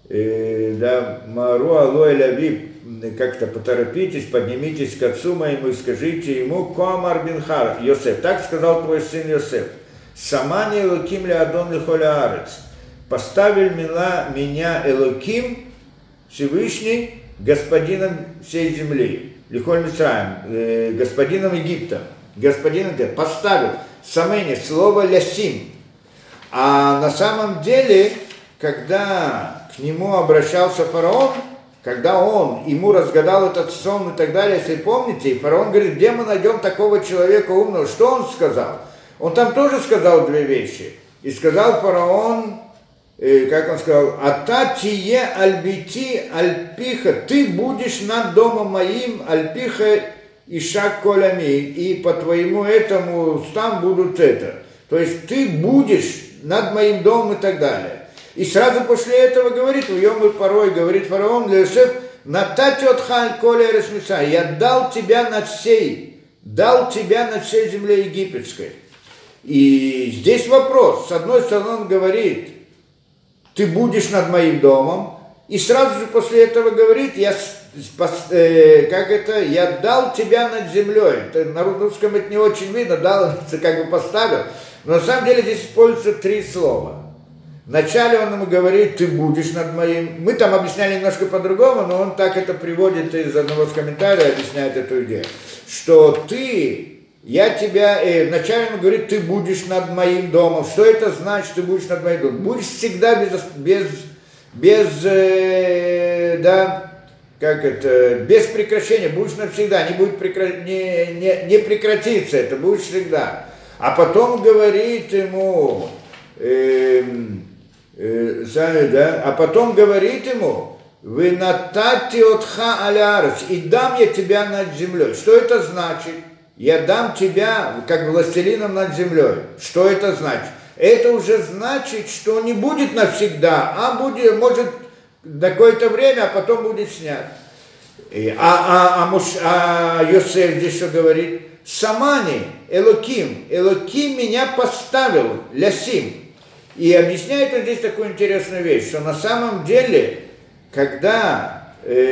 Мару Алой Лави, как-то поторопитесь, поднимитесь к отцу моему и скажите ему, Коамар Бинхар, Йосеф, так сказал твой сын Йосеф, Самани Элоким Леадон Лихоля Арец, поставил меня Элоким, Всевышний, господином всей земли, Лихоль Мицраим, господином Египта, поставил, Самени, слово лясим. А на самом деле, когда к нему обращался фараон, когда он ему разгадал этот сон и так далее, если помните, и фараон говорит, где мы найдем такого человека умного, что он сказал? Он там тоже сказал две вещи. И сказал фараон, как он сказал, «Ата тие альбити альпиха», ты будешь над домом моим, альпиха ишак колями, и по твоему этому устам будут это. То есть ты будешь над моим домом и так далее. И сразу после этого говорит, порой говорит фараон, Леосеф, «Натати отхаль коля ресмиса», я дал тебя над всей земле египетской. И здесь вопрос, с одной стороны он говорит, ты будешь над моим домом, и сразу же после этого говорит, я дал тебя над землей. Это, на русском это не очень видно, дал, как бы поставил, но на самом деле здесь используются три слова. Вначале он ему говорит, ты будешь над моим, мы там объясняли немножко по-другому, но он так это приводит из одного из комментариев, объясняет эту идею, что вначале он говорит, ты будешь над моим домом. Что это значит, ты будешь над моим домом? Будешь всегда без прекращения, будешь навсегда, не прекратится это, будешь всегда. А потом говорит ему, вы натати отха алярец, и дам я тебя над землей. Что это значит? Я дам тебя как властелином над землей. Что это значит? Это уже значит, что не будет навсегда, а будет, может, на какое-то время, а потом будет снят. Йосеф здесь что говорит? Самани, Элоким меня поставил, лясим. И объясняет он здесь такую интересную вещь, что на самом деле, когда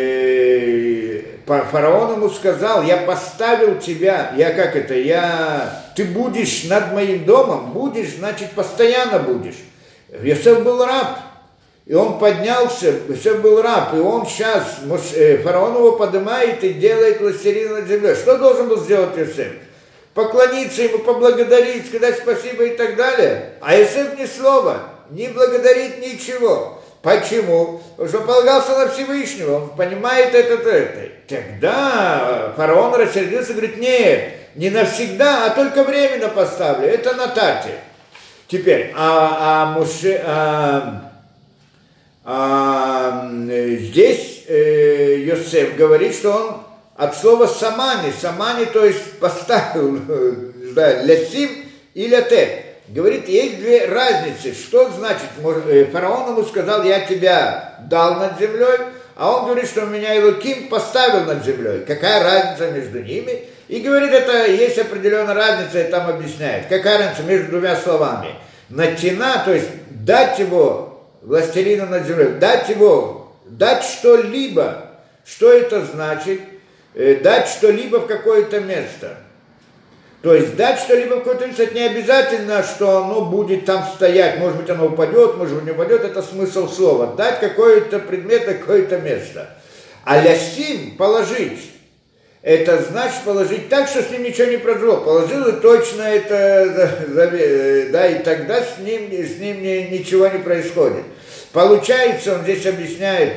фараон ему сказал, я поставил тебя, ты будешь над моим домом, значит, постоянно будешь. Йосеф был раб, и он поднялся, Йосеф был раб, и он сейчас, фараон его поднимает и делает властелином над землей. Что должен был сделать Йосеф? Поклониться ему, поблагодарить, сказать спасибо и так далее. А Йосеф ни слова, не благодарит ничего. Почему? Потому что он полагался на Всевышнего, он понимает это. Тогда фараон рассердился и говорит, нет, не навсегда, а только временно поставлю, это на тате. Теперь, здесь Йосеф говорит, что он от слова самани, то есть поставил, да, лясим и лятет. Говорит, есть две разницы. Что значит, фараон ему сказал, я тебя дал над землей, а он говорит, что меня Элоким поставил над землей. Какая разница между ними? И говорит, это есть определенная разница, и там объясняет. Какая разница между двумя словами? Натина, то есть дать его властелину над землей, дать что-либо. Что это значит? Дать что-либо в какое-то место. То есть дать что-либо в какое-то место, это не обязательно, что оно будет там стоять. Может быть, оно упадет, может быть, не упадет. Это смысл слова. Дать какой-то предмет, какое-то место. А лясим, положить. Это значит положить так, что с ним ничего не произошло. Положил и точно это, да, и тогда с ним ничего не происходит. Получается, он здесь объясняет,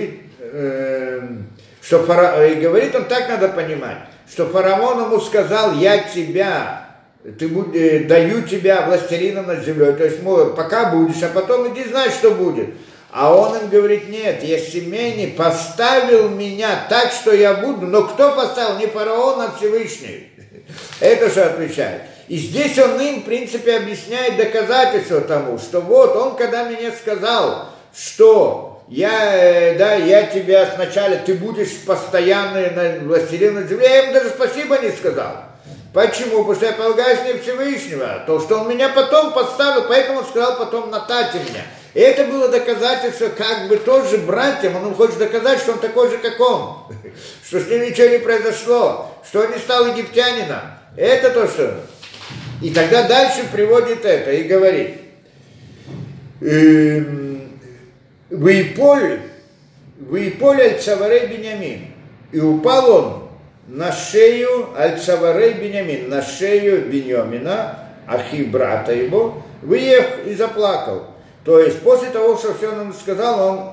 что и говорит он, так надо понимать, что фараон ему сказал, я тебя, даю тебя властелином над землей, то есть, пока будешь, а потом иди знай, что будет. А он им говорит, нет, я семейный, поставил меня так, что я буду, но кто поставил? Не фараон, а Всевышний. Это что отвечает. И здесь он им, в принципе, объясняет доказательство тому, что вот он, когда мне сказал, что я тебя сначала, ты будешь постоянно властелин над землей, я ему даже спасибо не сказал. Почему? Потому что я полагаюсь не Всевышнего, то, что он меня потом поставил, поэтому он сказал потом, натате меня. И это было доказательство, как бы тоже братьям, он хочет доказать, что он такой же, как он, что с ним ничего не произошло, что он не стал египтянином. Это то, что... И тогда дальше приводит это и говорит, «Вейполь аль-Цаварей Биньямин». И упал он на шею аль-Цаварей Биньямин, на шею Биньямина, ахи брата его, выехал и заплакал. То есть после того, что все он сказал, он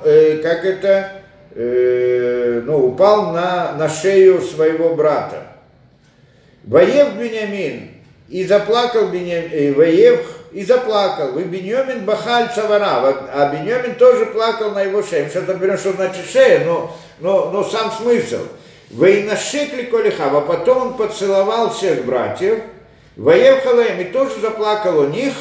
упал на шею своего брата. Воев Биньямин, и заплакал Воев, и заплакал. И Биньямин бахаль цавара, а Биньямин тоже плакал на его шее. Мы сейчас разберем, что значит шея, но сам смысл. Вейнашекли колиха, а потом он поцеловал всех братьев. Воев халаем, и тоже заплакал у них.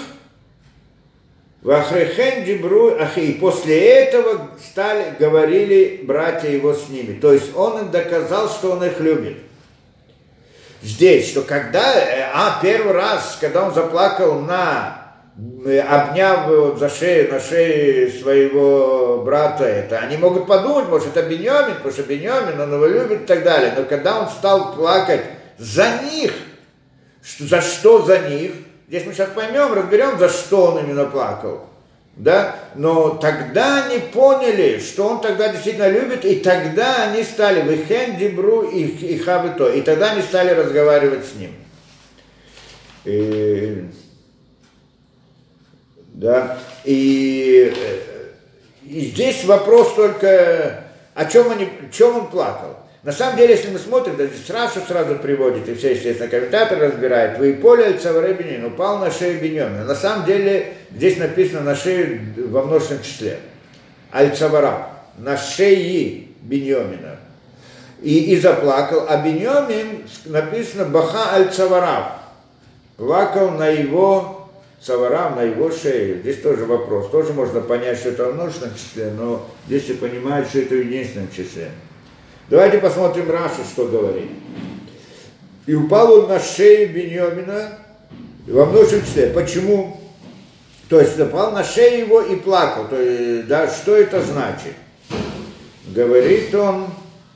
Вахрехен дибру, и после этого говорили братья его с ними. То есть он им доказал, что он их любит. Здесь, что первый раз, когда он заплакал обняв его на шее своего брата, это они могут подумать, может, это Биньямин, потому что Биньямин, он его любит и так далее. Но когда он стал плакать за них, за что за них, здесь мы сейчас поймем, разберем, за что он именно плакал. Да? Но тогда они поняли, что он тогда действительно любит, и тогда они стали «Вихен дибру и хавито», и тогда они стали разговаривать с ним. И здесь вопрос только, о чем он плакал. На самом деле, если мы смотрим, даже сразу приводит, и все, естественно, комментатор разбирает, «Вейполь аль-Цаварей Биньямин», упал на шею Биньямина. На самом деле, здесь написано на шею во множественном числе. Аль-Цавара, на шее Биньямина. И заплакал, а Биньямин написано «Баха аль-Цаварав», плакал на его Цаварав, на его шее. Здесь тоже вопрос. Тоже можно понять, что это во множественном числе, но здесь и понимают, что это в единственном числе. Давайте посмотрим Раши, что говорит. И упал он на шею Биньямина во множественном числе. Почему? То есть упал на шею его и плакал. То есть, да, что это значит? Говорит он,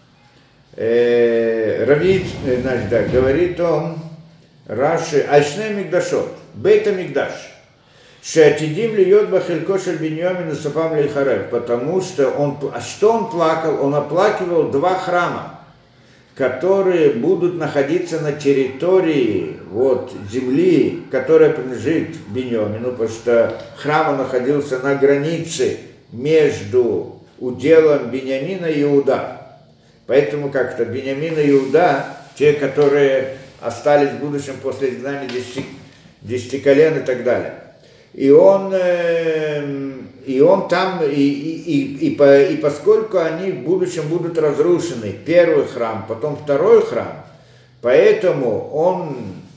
говорит он, Раши, Альшне Мигдашот, Бейта Мигдаш. Шеатидим льет бахелько шель Биньямин сапам лейхарев, потому что он плакал? Он оплакивал два храма, которые будут находиться на территории земли, которая принадлежит Биньямину, потому что храм находился на границе между уделом Биньямина и Иуда. Поэтому как-то Биньямин и Иуда, те, которые остались в будущем после изгнания 10 колен и так далее. И и он там, и поскольку они в будущем будут разрушены, первый храм, потом второй храм, поэтому он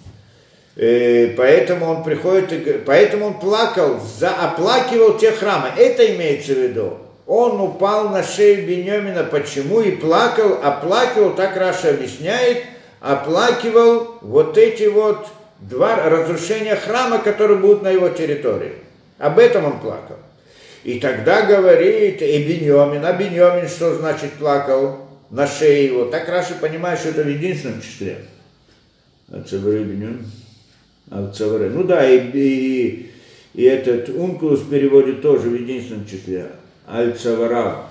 приходит, поэтому он плакал, оплакивал те храмы. Это имеется в виду. Он упал на шею Биньямина. Почему? И оплакивал, так Раша объясняет, оплакивал вот эти вот два разрушения храма, которые будут на его территории. Об этом он плакал. И тогда говорит Биньямин. А Биньямин что значит плакал на шее его? Так Раша понимает, что это в единственном числе. Ацавары Биньямин. Ну да, и этот Ункулус переводит тоже в единственном числе. Аль-Цаварав.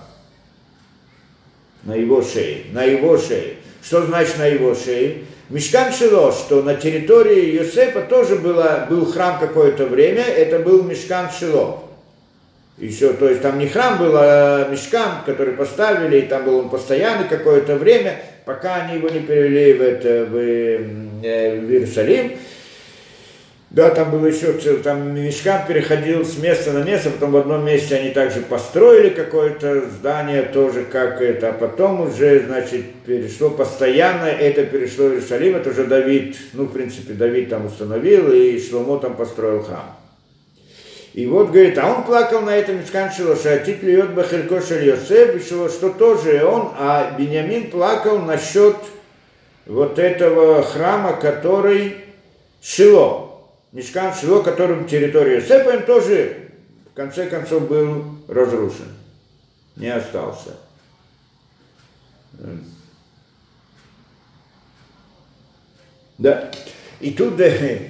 На его шее. Что значит на его шее? Мишкан Шило, что на территории Йосефа тоже был храм какое-то время, это был Мишкан Шило. Еще, то есть там не храм был, а мишкан, который поставили, и там был он постоянно какое-то время, пока они его не перевели в Иерусалим. Да, там было еще, там мишкан переходил с места на место, потом в одном месте они также построили какое-то здание тоже, как это, а потом уже, значит, перешло постоянно, это перешло в Иерусалим, это уже Давид, в принципе, Давид там установил, и Шломо там построил храм. И вот, говорит, а он плакал на этом мишкан Шило, шатит льет бахелько шель Йосеф, что тоже он, а Биньямин плакал насчет вот этого храма, который Шило. Мишкан Шило, которым территория Йосефа, он тоже, в конце концов, был разрушен. Не остался. Да. И тут,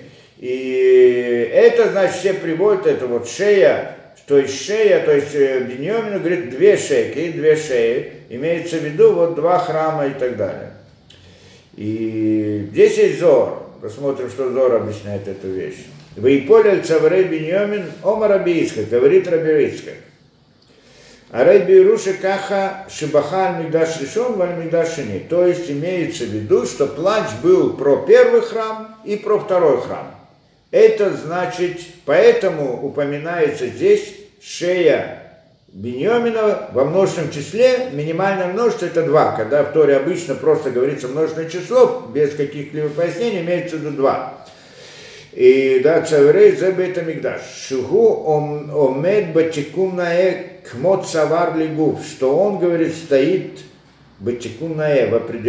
и это, значит, все приводят, это вот шея, то есть Биньямину, говорит, две шеи, имеется в виду вот два храма и так далее. И здесь есть Зор. Посмотрим, что Зор объясняет эту вещь. Вейполь цаврей Биньямин ома Раби Ицхак, говорит Раби Ицхак. А Раби Ируша каха шибаха аль-мигдаш решен валь-мигдаш шени. То есть имеется в виду, что плач был про первый храм и про второй храм. Это значит, поэтому упоминается здесь шея Биньямина во множественном числе, минимальное множество это 2. Когда в Торе обычно просто говорится множественное число, без каких-либо пояснений, имеется в виду 2. И да, цаврей зе бейт амикдаш. Шугу омед батикум нае кмот савар лигув. Что он, говорит, стоит батикум нае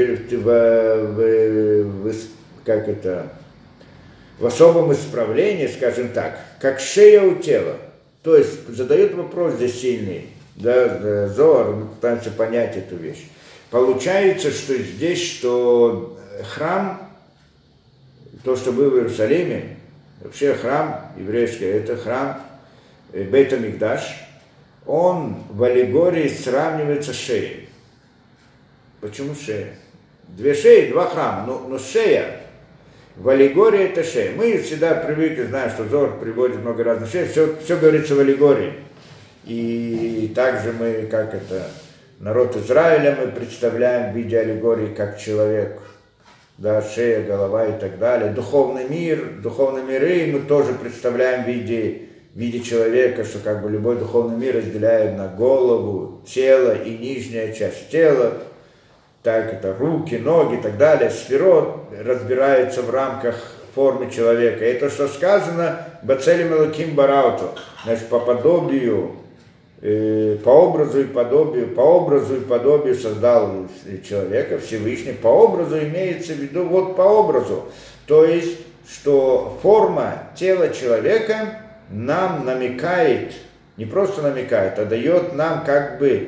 в особом исправлении, скажем так, как шея у тела. То есть задает вопрос здесь сильный, да, Зоар, мы пытаемся понять эту вещь. Получается, что здесь, что храм, то, что был в Иерусалиме, вообще храм еврейский, это храм Бейт Амикдаш, он в аллегории сравнивается с шеей. Почему шея? 2 шеи, 2 храма, но шея. В аллегории это шея. Мы всегда привыкли, знаем, что Зор приводит много разных шеи, все говорится в аллегории. И также мы, народ Израиля, мы представляем в виде аллегории как человек, да, шея, голова и так далее. Духовный мир, духовные миры мы тоже представляем в виде человека, что любой духовный мир разделяет на голову, тело и нижняя часть тела. Так, это руки, ноги и так далее, сферот разбирается в рамках формы человека. И то, что сказано, бацелем элоким барауту, значит, по подобию, по образу и подобию создал человека, Всевышний, по образу имеется в виду, вот по образу. То есть, что форма тела человека нам намекает, не просто намекает, а дает нам как-то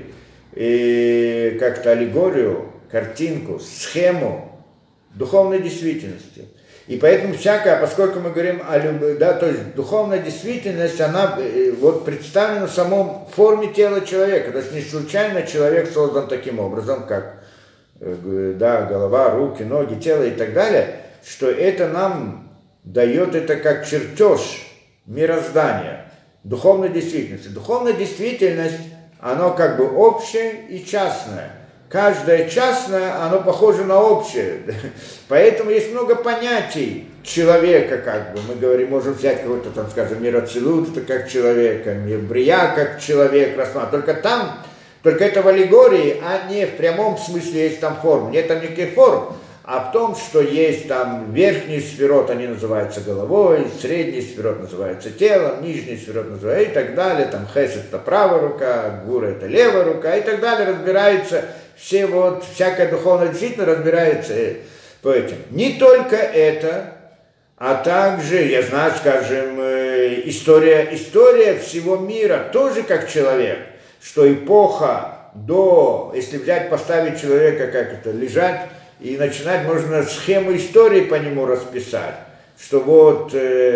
аллегорию, картинку, схему духовной действительности. И поэтому поскольку мы говорим о любви, да, то есть духовная действительность, она вот представлена в самом форме тела человека. То есть не случайно человек создан таким образом, как голова, руки, ноги, тело и так далее, что это нам дает это как чертеж мироздания, духовной действительности. Духовная действительность, она общая и частная. Каждое частное, оно похоже на общее. Поэтому есть много понятий человека, как бы. Мы говорим, можем взять какой-то, там, скажем, мироцелут, это как человека, брия как человек, рассматривать. Только это в аллегории, а не в прямом смысле есть там форм. Нет там никаких форм. А в том, что есть там верхний сферот, они называются головой, средний сферот называется телом, нижний сферот называется и так далее, там хесед это правая рука, гура это левая рука и так далее, разбирается, все вот, всякая духовная действительно разбирается по этим. Не только это, а также, я знаю, скажем, история всего мира тоже как человек, что эпоха если взять, поставить человека, как это, лежать, и начинать можно схему истории по нему расписать, что вот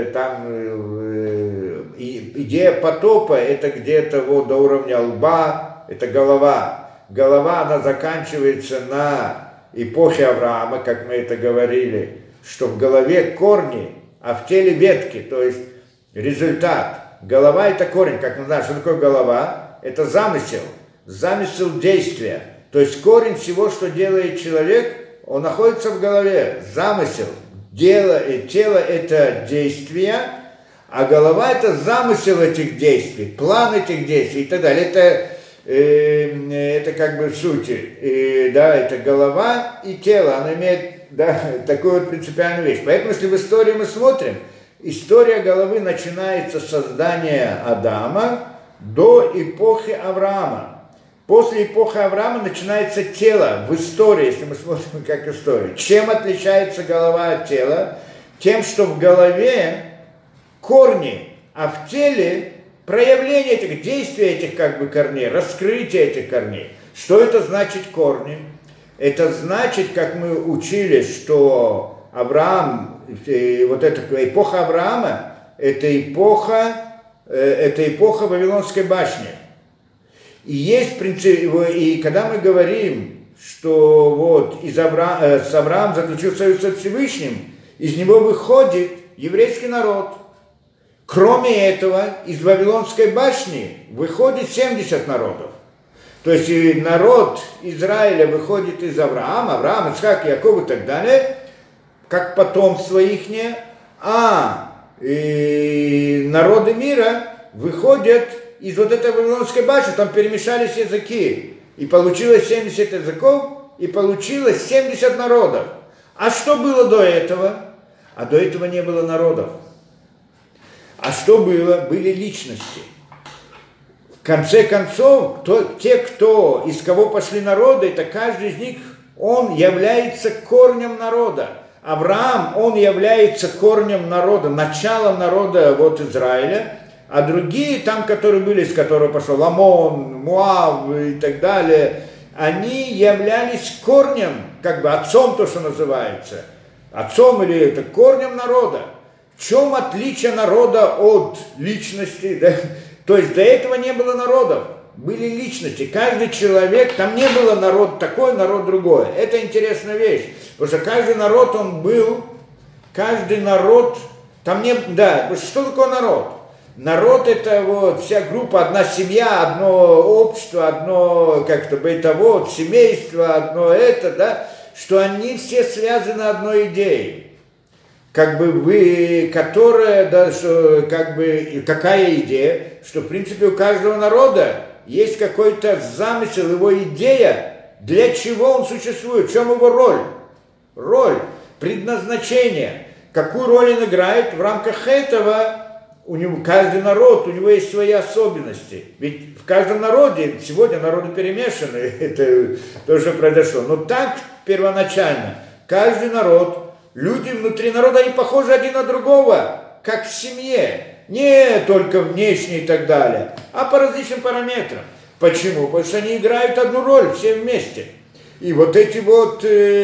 идея потопа это где-то вот до уровня лба, это голова. Голова, она заканчивается на эпохе Авраама, как мы это говорили, что в голове корни, а в теле ветки, то есть результат. Голова это корень, как мы знаем, что такое голова? Это замысел действия. То есть корень всего, что делает человек, он находится в голове, замысел, тело это действие, а голова это замысел этих действий, план этих действий и так далее. Это как бы в сути, это голова и тело, оно имеет такую вот принципиальную вещь. Поэтому, если в истории мы смотрим, история головы начинается с создания Адама до эпохи Авраама. После эпохи Авраама начинается тело в истории, если мы смотрим как историю. Чем отличается голова от тела? Тем, что в голове корни, а в теле проявление этих действий, этих как бы корней, раскрытие этих корней. Что это значит корни? Это значит, как мы учили, что Авраам, вот эта эпоха Авраама, это эпоха Вавилонской башни. И есть принцип, и когда мы говорим, что вот с Авраамом заключил союз со Всевышним, из него выходит еврейский народ. Кроме этого, из Вавилонской башни выходит 70 народов. То есть народ Израиля выходит из Авраама, Ицхак, Яков и так далее, как потомство ихнее, а народы мира выходят из вот этой Вавилонской башни, там перемешались языки, и получилось 70 языков, и получилось 70 народов. А что было до этого? А до этого не было народов. А что было? Были личности. В конце концов, из кого пошли народы, это каждый из них, он является корнем народа. Авраам, он является корнем народа, началом народа вот Израиля, а другие там, которые были, из которых пошел Амон, Муав и так далее, они являлись корнем, как бы отцом, то, что называется, отцом или это корнем народа. В чем отличие народа от личности? Да? То есть до этого не было народов, были личности. Каждый человек, там не было народ такой, народ другой. Это интересная вещь, потому что каждый народ, он был, каждый народ, там не, да, что такое народ? Народ это вот вся группа, одна семья, одно общество, одно как-то бейтовод, семейство, одно это, да, что они все связаны одной идеей. Как бы которая, да, что, как бы, какая идея, что в принципе у каждого народа есть какой-то замысел, его идея, для чего он существует, в чем его роль, предназначение, какую роль он играет в рамках этого. У него, каждый народ, у него есть свои особенности. Ведь в каждом народе, сегодня народы перемешаны, это тоже произошло. Но так первоначально, каждый народ, люди внутри народа, они похожи один на другого, как в семье. Не только внешне и так далее, а по различным параметрам. Почему? Потому что они играют одну роль все вместе. И вот эти вот,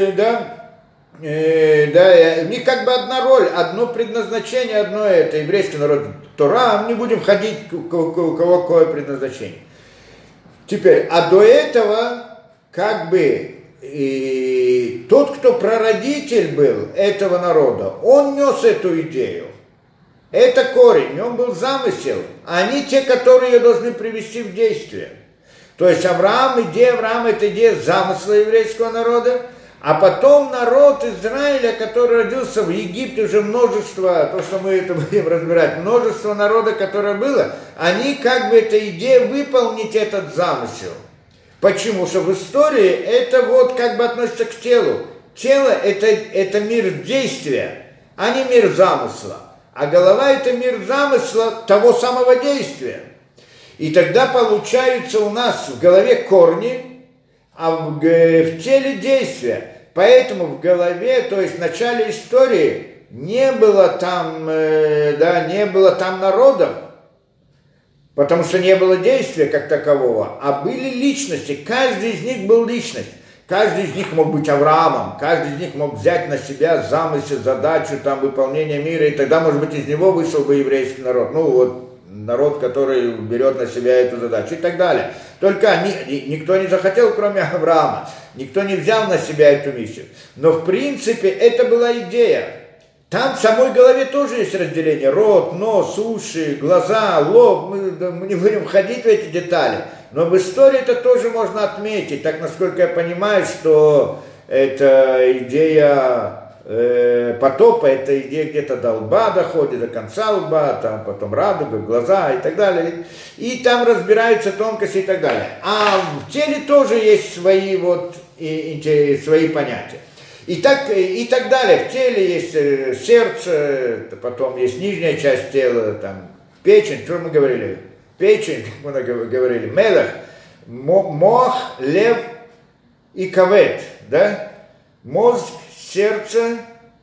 у них как бы одна роль, одно предназначение, одно это еврейский народ Тора, не будем ходить, у кого какое предназначение. Теперь, а до этого, как бы, тот, кто прародитель был этого народа, он нес эту идею. Это корень, в нем был замысел, а они те, которые ее должны привести в действие. То есть Авраам это идея замысла еврейского народа, а потом народ Израиля, который родился в Египте, уже множество, то, что мы это будем разбирать, множество народа, которое было, они как бы эта идея выполнить этот замысел. Почему? Что в истории это вот как бы относится к телу. Тело это мир действия, а не мир замысла. А голова это мир замысла того самого действия. И тогда получается у нас в голове корни, а в теле действия. Поэтому в голове, то есть в начале истории, не было там народов, потому что не было действия как такового, а были личности, каждый из них был личность. Каждый из них мог быть Авраамом, каждый из них мог взять на себя замысел, задачу, там, выполнения мира, и тогда, может быть, из него вышел бы еврейский народ. Ну, вот, народ, который берет на себя эту задачу и так далее. Только никто не захотел, кроме Авраама. Никто не взял на себя эту миссию. Но, в принципе, это была идея. Там в самой голове тоже есть разделение. Рот, нос, уши, глаза, лоб. Мы не будем входить в эти детали. Но в истории это тоже можно отметить. Так, насколько я понимаю, что это идея потопа, это идея где-то до лба доходит, до конца лба, там потом радуга, глаза и так далее. И там разбираются тонкости и так далее. А в теле тоже есть свои свои понятия. И так далее. В теле есть сердце, потом есть нижняя часть тела, там печень, что мы говорили? Печень, как мы говорили, мелах, мох, лев и кавет, да? Мозг, сердце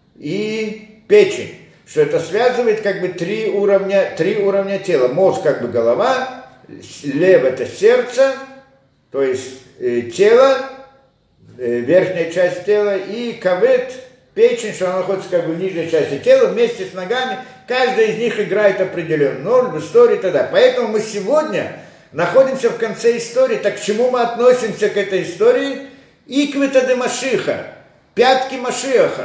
и печень. Что это связывает как бы три уровня тела. Мозг как бы голова, лев это сердце, то есть тело, верхняя часть тела, и кавет, печень, что она находится как бы в нижней части тела, вместе с ногами. Каждая из них играет определенную роль в истории тогда. Поэтому мы сегодня находимся в конце истории. Так к чему мы относимся к этой истории? Иквита де Машиха. Пятки Машиаха.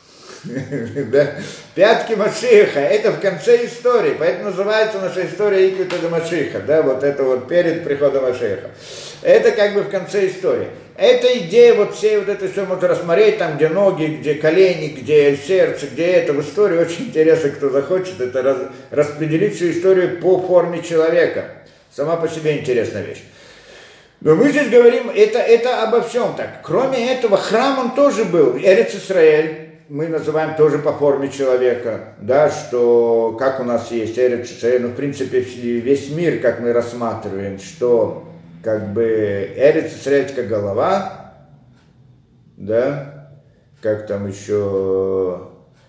Пятки Машиаха. Это в конце истории. Поэтому называется наша история Иквита де Машиха. Да, вот это вот перед приходом Машиаха. Это как бы в конце истории. Эта идея, вот всей вот это все можно рассмотреть, там, где ноги, где колени, где сердце, где это, в истории очень интересно, кто захочет, это распределить всю историю по форме человека. Сама по себе интересная вещь. Но мы здесь говорим, это обо всем так. Кроме этого, храм он тоже был, Эрец Исраэль, мы называем тоже по форме человека, да, что, как у нас есть Эрец Исраэль, ну, в принципе, весь мир, как мы рассматриваем, что как бы Эрец Исраэль как голова, да, как там еще,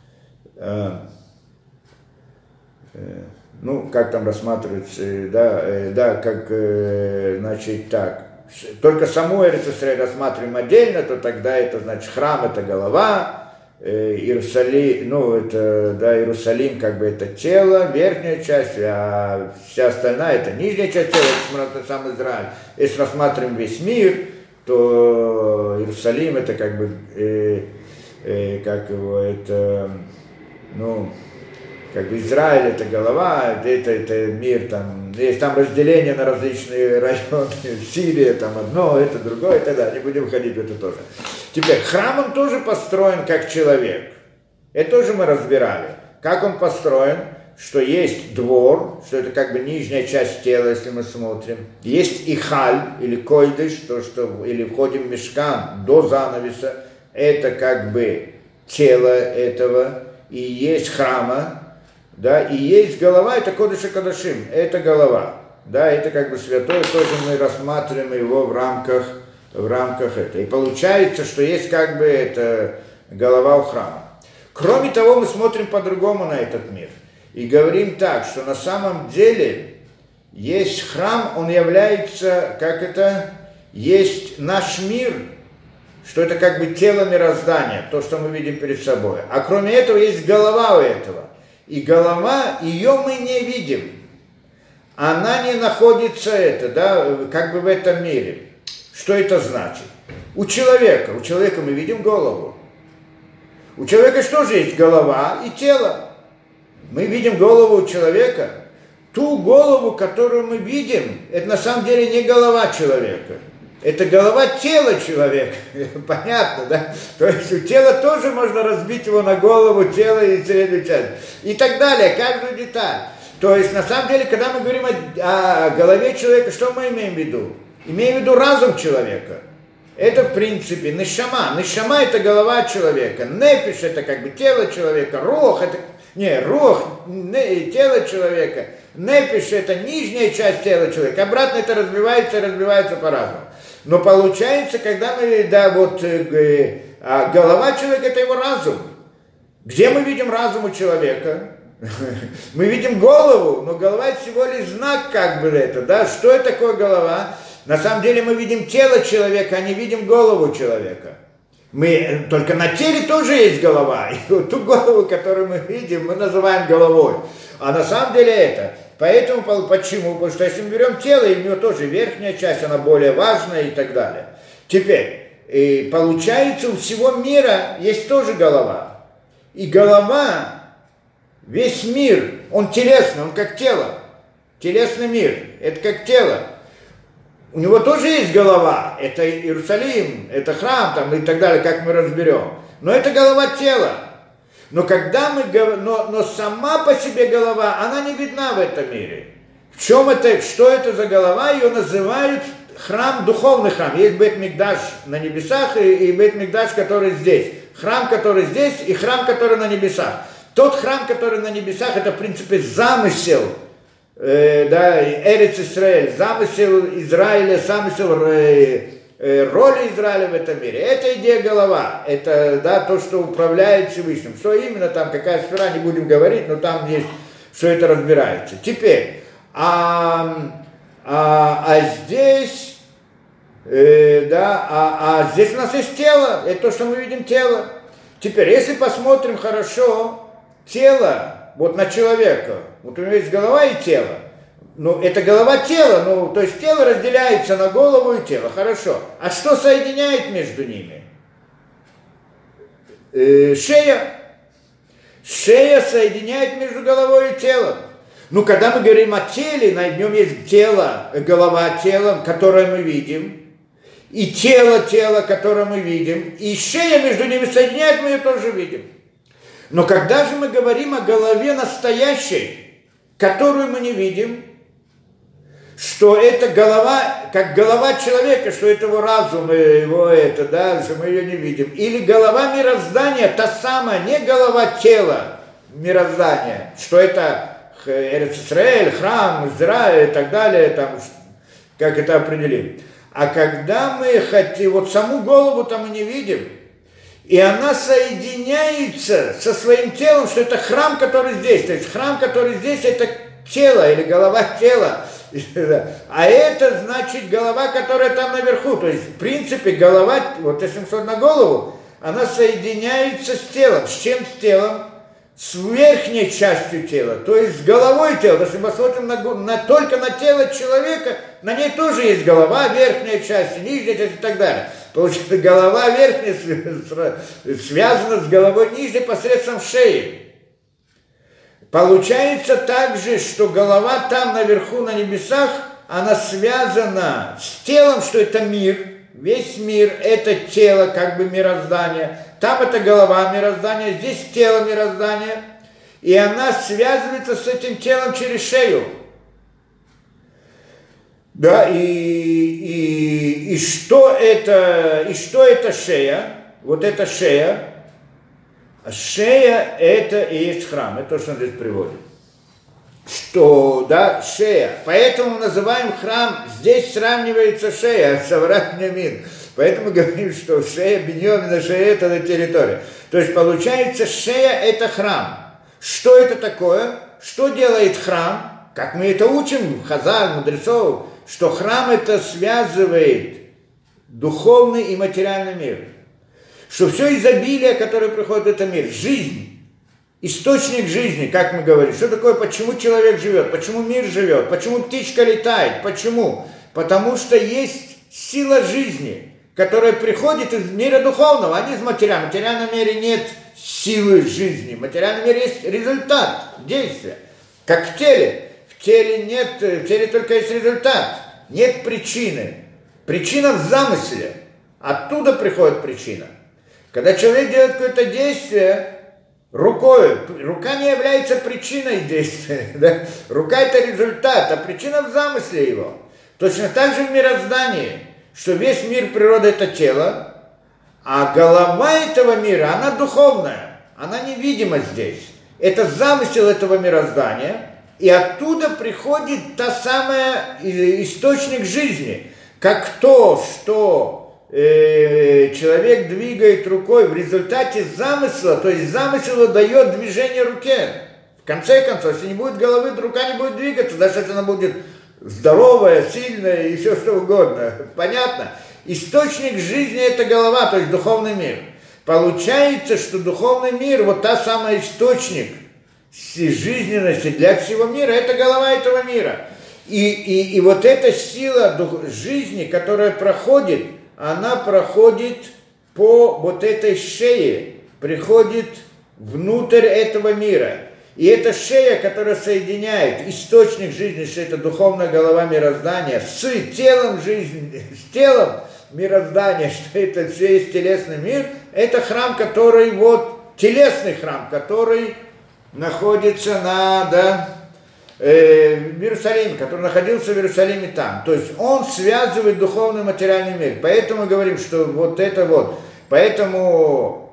ну, как там рассматривается, да, как, значит, так, только саму Эрец Исраэль рассматриваем отдельно, то тогда это, значит, храм это голова, Иерусалим, ну, это, да, Иерусалим, как бы это тело, верхняя часть, а вся остальная это нижняя часть тела, это сам Израиль. Если рассматриваем весь мир, то Иерусалим это как бы, как его, это, ну, как бы Израиль это голова, это мир, там, есть там разделение на различные районы, Сирия там одно, это другое, и так далее, не будем ходить в это тоже. Теперь, храм он тоже построен как человек, это тоже мы разбирали, как он построен, что есть двор, что это как бы нижняя часть тела, если мы смотрим, есть ихаль или койдыш, то, что, или входим в мишкан до занавеса, это как бы тело этого, и есть храма, да, и есть голова, это кодыш кадашим, это голова, да, это как бы святое, тоже мы рассматриваем его в рамках этого. И получается, что есть как бы это голова у храма. Кроме того, мы смотрим по-другому на этот мир и говорим так, что на самом деле есть храм, он является, как это, есть наш мир, что это как бы тело мироздания, то, что мы видим перед собой. А кроме этого есть голова у этого. И голова, ее мы не видим. Она не находится, как бы в этом мире. Что это значит? У человека мы видим голову. У человека что же есть? Голова и тело. Мы видим голову у человека. ту голову, которую мы видим, это на самом деле не голова человека. Это голова тела человека. Понятно, да? То есть у тела тоже можно разбить его на голову, тело и среднюю часть. И так далее, каждую деталь. То есть, на самом деле, когда мы говорим о голове человека, что мы имеем в виду? Имеем в виду разум человека. Это, в принципе, нешама. Нешама – это голова человека. Нефиш – это как бы тело человека. Рух – это... тело человека. Нефиш – это нижняя часть тела человека. Обратно это развивается по-разному. Но получается, когда мы, голова человека – это его разум. Где мы видим разум у человека? Мы видим голову, но голова – это всего лишь знак, как бы это, да? Что это такое голова? На самом деле мы видим тело человека, а не видим голову человека. Только на теле тоже есть голова. И вот ту голову, которую мы видим, мы называем головой. А на самом деле это. Поэтому, почему? Потому что если мы берем тело, и у него тоже верхняя часть, она более важная и так далее. Теперь, получается, у всего мира есть тоже голова. И голова, весь мир, он телесный, он как тело. Телесный мир, это как тело. У него тоже есть голова, это Иерусалим, это храм там, и так далее, как мы разберем. Но это голова тела. Но когда но сама по себе голова, она не видна в этом мире. В чем это, что это за голова? Ее называют храм, духовный храм. Есть Бейт-Микдаш на небесах и Бейт-Микдаш, который здесь. Храм, который здесь, и храм, который на небесах. Тот храм, который на небесах, это в принципе замысел. Эрец Исраэль, замысел Израиля, замысел роли Израиля в этом мире. Это идея голова, это то, что управляет Всевышним. Что именно там, какая сфера, не будем говорить, но там есть, что это разбирается. Теперь, здесь, здесь у нас есть тело, это то, что мы видим тело. Теперь, если посмотрим хорошо, тело, вот на человека, вот у него есть голова и тело. Ну, это голова тела, то есть тело разделяется на голову и тело, хорошо. А что соединяет между ними? Шея. Шея соединяет между головой и телом. Ну, когда мы говорим о теле, на нем есть тело, голова телом, которое мы видим, и тело, которое мы видим, и шея между ними соединяет, мы ее тоже видим. Но когда же мы говорим о голове настоящей, которую мы не видим, что это голова, как голова человека, что это его разум, что мы ее не видим, или голова мироздания, та самая, не голова тела мироздания, что это Эрец Исраэль, храм, Израиль и так далее, там, как это определим. А когда мы хотим, вот саму голову-то мы не видим, и она соединяется со своим телом, что это храм, который здесь. То есть храм, который здесь, это тело или голова тела. А это значит голова, которая там наверху. То есть, в принципе, голова, вот если мы смотрим на голову, она соединяется с телом. С чем с телом? С верхней частью тела, то есть с головой тела. Если мы смотрим только на тело человека, на ней тоже есть голова, верхняя часть, нижняя часть и так далее. Получается, голова верхняя связана с головой нижней посредством шеи. Получается также, что голова там наверху на небесах, она связана с телом, что это мир. Весь мир – это тело, как бы мироздание. Там это голова мироздания, здесь тело мироздания. И она связывается с этим телом через шею. Да, и что это шея? Вот это шея. Шея – это и есть храм. Это то, что он здесь приводит. Шея. Поэтому мы называем храм, здесь сравнивается шея с Авраам Биньямин. Поэтому говорим, что шея Биньямина, шея – это на территории. То есть получается, шея – это храм. Что это такое? Что делает храм? Как мы это учим, Хазаль, мудрецов, что храм это связывает духовный и материальный мир. Что все изобилие, которое приходит в этот мир, жизнь, источник жизни, как мы говорим. Что такое, почему человек живет, почему мир живет, почему птичка летает, почему? Потому что есть сила жизни, которая приходит из мира духовного, а не из материального. В материальном мире нет силы жизни, в материальном мире есть результат действия. Как в теле. В в теле нет, в теле только есть результат, нет причины. Причина в замысле, оттуда приходит причина. Когда человек делает какое-то действие рукой, рука не является причиной действия, да? Рука это результат, а причина в замысле его. Точно так же в мироздании, что весь мир природы это тело, а голова этого мира, она духовная, она невидима здесь. Это замысел этого мироздания, и оттуда приходит та самая источник жизни, как то, что человек двигает рукой в результате замысла, то есть замысел дает движение руке. В конце концов, если не будет головы, рука не будет двигаться, даже если она будет здоровая, сильная и все что угодно. Понятно? Источник жизни это голова, то есть духовный мир. Получается, что духовный мир, вот та самая источник жизненности для всего мира, это голова этого мира. И вот эта сила жизни, которая проходит, она проходит по вот этой шее, приходит внутрь этого мира. И эта шея, которая соединяет источник жизни, что это духовная голова мироздания, с телом жизни, с телом мироздания, что это все есть телесный мир, это храм, который вот, телесный храм, который находится в Иерусалиме, который находился в Иерусалиме там. То есть он связывает духовный и материальный мир. Поэтому мы говорим, что вот это вот. Поэтому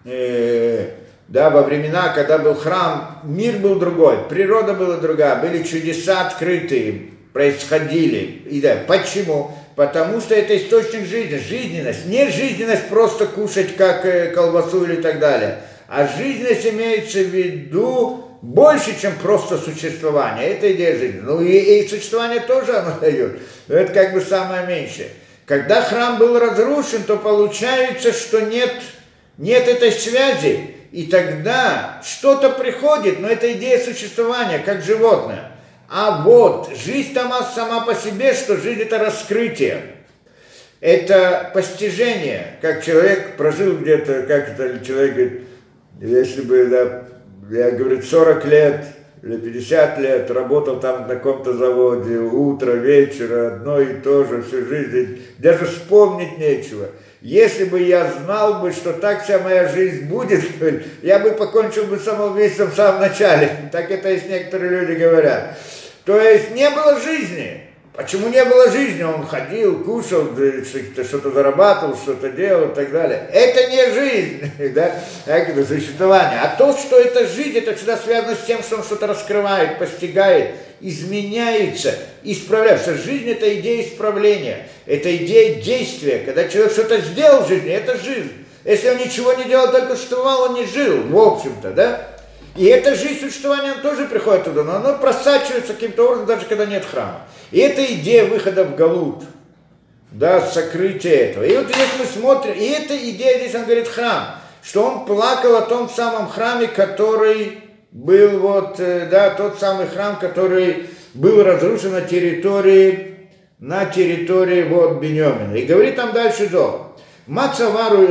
во времена, когда был храм, мир был другой, природа была другая, были чудеса открытые, происходили. Почему? Потому что это источник жизни, жизненность. Не жизненность просто кушать как колбасу или так далее, а жизненность имеется в виду больше, чем просто существование. Это идея жизни. Ну и существование тоже оно дает. Но это как бы самое меньшее. Когда храм был разрушен, то получается, что нет этой связи. И тогда что-то приходит, но это идея существования, как животное. А вот жизнь сама по себе, что жизнь это раскрытие. Это постижение. Как человек прожил где-то, как это человек говорит, если бы, я говорю, 40 лет или 50 лет работал там на каком-то заводе, утро, вечер, одно и то же, всю жизнь, даже вспомнить нечего. Если бы я знал бы, что так вся моя жизнь будет, я бы покончил бы самоубийством в самом начале. Так это есть некоторые люди говорят. То есть не было жизни. Почему не было жизни? Он ходил, кушал, что-то зарабатывал, что-то делал и так далее. Это не жизнь, да? Это существование. А то, что это жизнь, это всегда связано с тем, что он что-то раскрывает, постигает, изменяется, исправляет. Что жизнь – это идея исправления, это идея действия. Когда человек что-то сделал в жизни, это жизнь. Если он ничего не делал, только существовал, он не жил, в общем-то, да? И эта жизнь существования тоже приходит туда, но она просачивается каким-то образом, даже когда нет храма. И это идея выхода в галут, да, сокрытие этого. И вот здесь мы смотрим, и эта идея, здесь он говорит храм, что он плакал о том самом храме, который был тот самый храм, который был разрушен на территории Биньямина. И говорит там дальше Мацавару,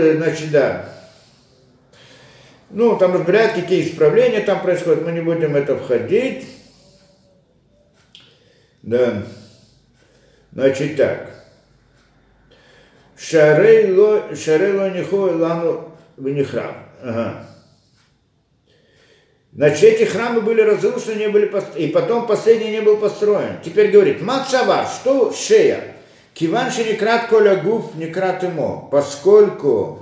там разбирают, какие исправления там происходят, мы не будем в это входить. Да. Значит так. Шарело нихо лану винихрам. Ага. Значит, эти храмы были разрушены, и потом последний не был построен. Теперь говорит, Мацавар, что шея? Киванши не крат коля гуф, не крат имо. Поскольку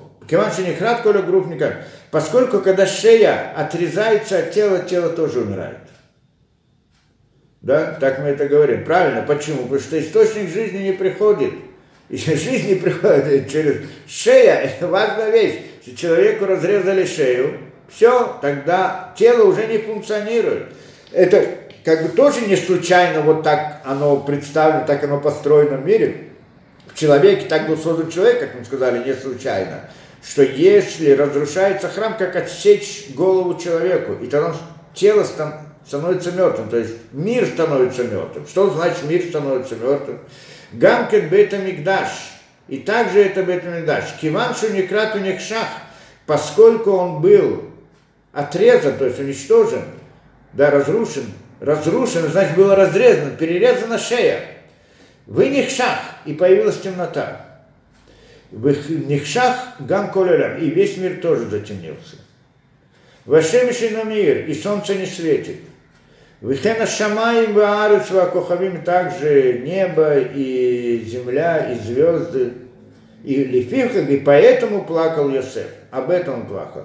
когда шея отрезается от тела, тело тоже умирает. Да, так мы это говорим. Правильно, почему? Потому что источник жизни не приходит. И жизнь не приходит через шея. Это важная вещь. Если человеку разрезали шею, все, тогда тело уже не функционирует. Это как бы тоже не случайно вот так оно представлено, так оно построено в мире. В человеке так был создан человек, как мы сказали, не случайно. Что если разрушается храм, как отсечь голову человеку, и тогда тело становится мертвым, то есть мир становится мертвым. Что значит мир становится мертвым? Гамкет бейт-микдаш, и также это бейт-микдаш. Киваншу некрату некшах, поскольку он был отрезан, то есть уничтожен, да, разрушен, разрушен, значит, было разрезано, перерезана шея. В Нихшах, и появилась темнота. В Нихшах гам колелям, и весь мир тоже затемнился. Вашемиши на мир, и солнце не светит. Вихена шамаим ваарыц вакохавим, также небо и земля и звезды. И лифивках, и поэтому плакал Йосеф. Об этом он плакал.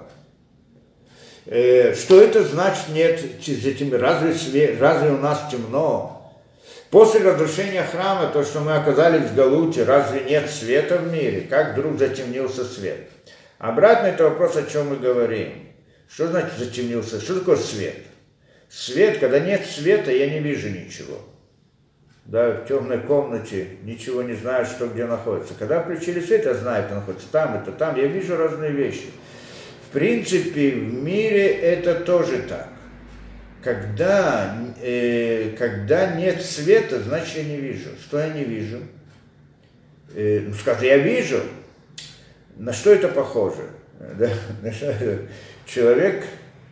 Что это значит нет затемнения? Разве у нас темно? После разрушения храма, то, что мы оказались в Галуте, разве нет света в мире? Как вдруг затемнился свет? Обратно это вопрос, о чем мы говорим. Что значит затемнился? Что такое свет? Свет, когда нет света, я не вижу ничего. Да, в темной комнате ничего не знаю, что где находится. Когда включили свет, я знаю, это находится там, это там. Я вижу разные вещи. В принципе, в мире это тоже так. Когда нет света, значит, я не вижу. Что я не вижу? Скажу, я вижу. На что это похоже? Да? Человек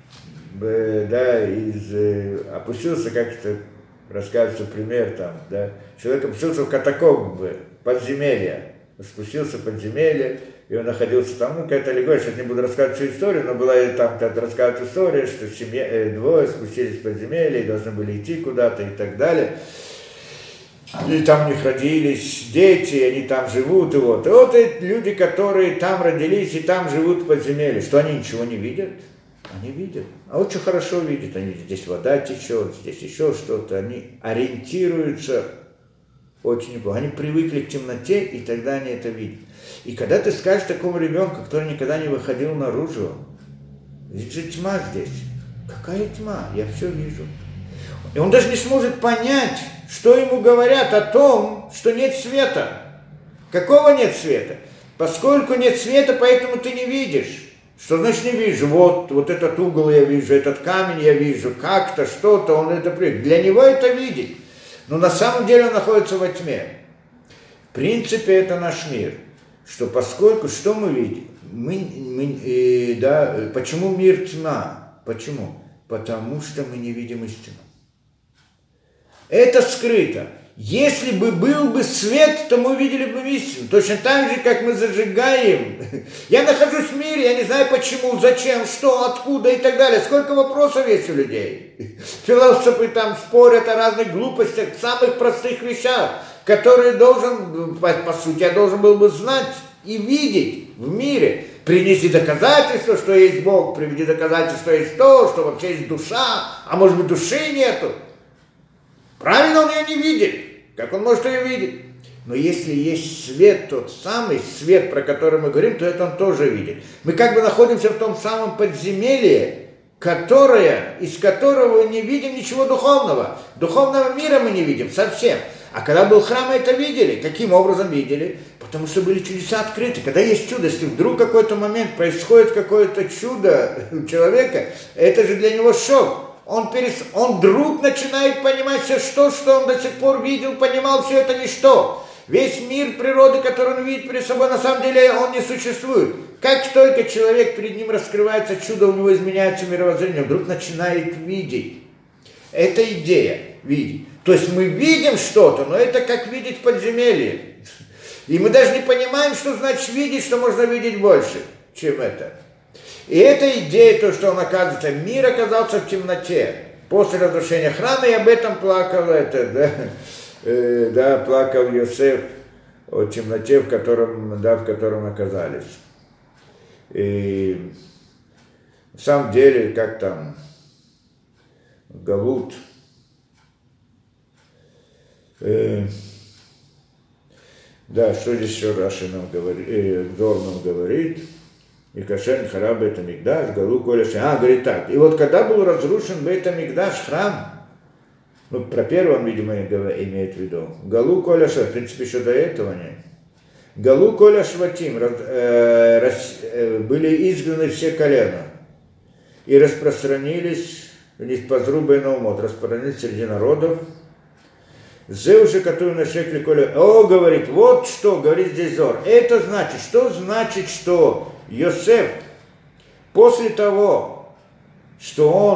опустился, как это рассказывается пример там, да? Человек опустился в катакомбы, подземелья. Спустился в подземелье, и он находился там, какая-то аллегория, сейчас не буду рассказывать всю историю, но была там как-то рассказывать история, что двое спустились в подземелье и должны были идти куда-то и так далее. И там у них родились дети, они там живут, и вот. И вот эти люди, которые там родились и там живут в подземелье, что они ничего не видят? Они видят. А очень хорошо видят. Они видят, здесь вода течет, здесь еще что-то. Они ориентируются очень неплохо. Они привыкли к темноте, и тогда они это видят. И когда ты скажешь такому ребенку, который никогда не выходил наружу, ведь же тьма здесь. Какая тьма? Я все вижу. И он даже не сможет понять, что ему говорят о том, что нет света. Какого нет света? Поскольку нет света, поэтому ты не видишь. Что значит не вижу? Вот этот угол я вижу, этот камень я вижу, как-то, что-то, он это привык. Для него это видеть. Но на самом деле он находится во тьме. В принципе, это наш мир. Что поскольку, что мы видим? Почему мир тьма? Почему? Потому что мы не видим истину. Это скрыто. Если бы был бы свет, то мы увидели бы истину. Точно так же, как мы зажигаем. Я нахожусь в мире, я не знаю почему, зачем, что, откуда и так далее. Сколько вопросов есть у людей. Философы там спорят о разных глупостях, самых простых вещах, которые по сути, я должен был бы знать и видеть в мире. Принеси доказательства, что есть Бог, приведи доказательства, что есть то, что вообще есть душа, а может быть души нету. Правильно он ее не видит. Как он может ее видеть? Но если есть свет, тот самый свет, про который мы говорим, то это он тоже видит. Мы как бы находимся в том самом подземелье, из которого не видим ничего духовного. Духовного мира мы не видим совсем. А когда был храм, мы это видели. Каким образом видели? Потому что были чудеса открыты. Когда есть чудо, если вдруг какой-то момент происходит какое-то чудо у человека, это же для него шок. Он вдруг начинает понимать все, что он до сих пор видел, понимал, все это ничто. Весь мир природы, который он видит перед собой, на самом деле он не существует. Как только человек перед ним раскрывается чудо, у него изменяется мировоззрение, он вдруг начинает видеть. Это идея, видеть. То есть мы видим что-то, но это как видеть в подземелье. И мы даже не понимаем, что значит видеть, что можно видеть больше, чем это. И эта идея, то, что он оказывается, мир оказался в темноте. После разрушения храма, и об этом плакал плакал Йосеф о темноте, в котором оказались. И на самом деле, как там, Галут, что здесь еще Раши нам говорит, Зор нам говорит, и Кашен Хараб Бейт Амикдаш, Галу Коляш. Говорит так. И вот когда был разрушен Бейт Амикдаш, храм, про первый он, видимо, имеет в виду, Галу Коляш, в принципе, еще до этого нет. Галу Коляш Ватим, были изгнаны все колена и распространились, распространились среди народов. Зеуши, который на шекле Коля. Говорит, вот что, говорит здесь Зор. Это значит, что Йосеф, после того, что он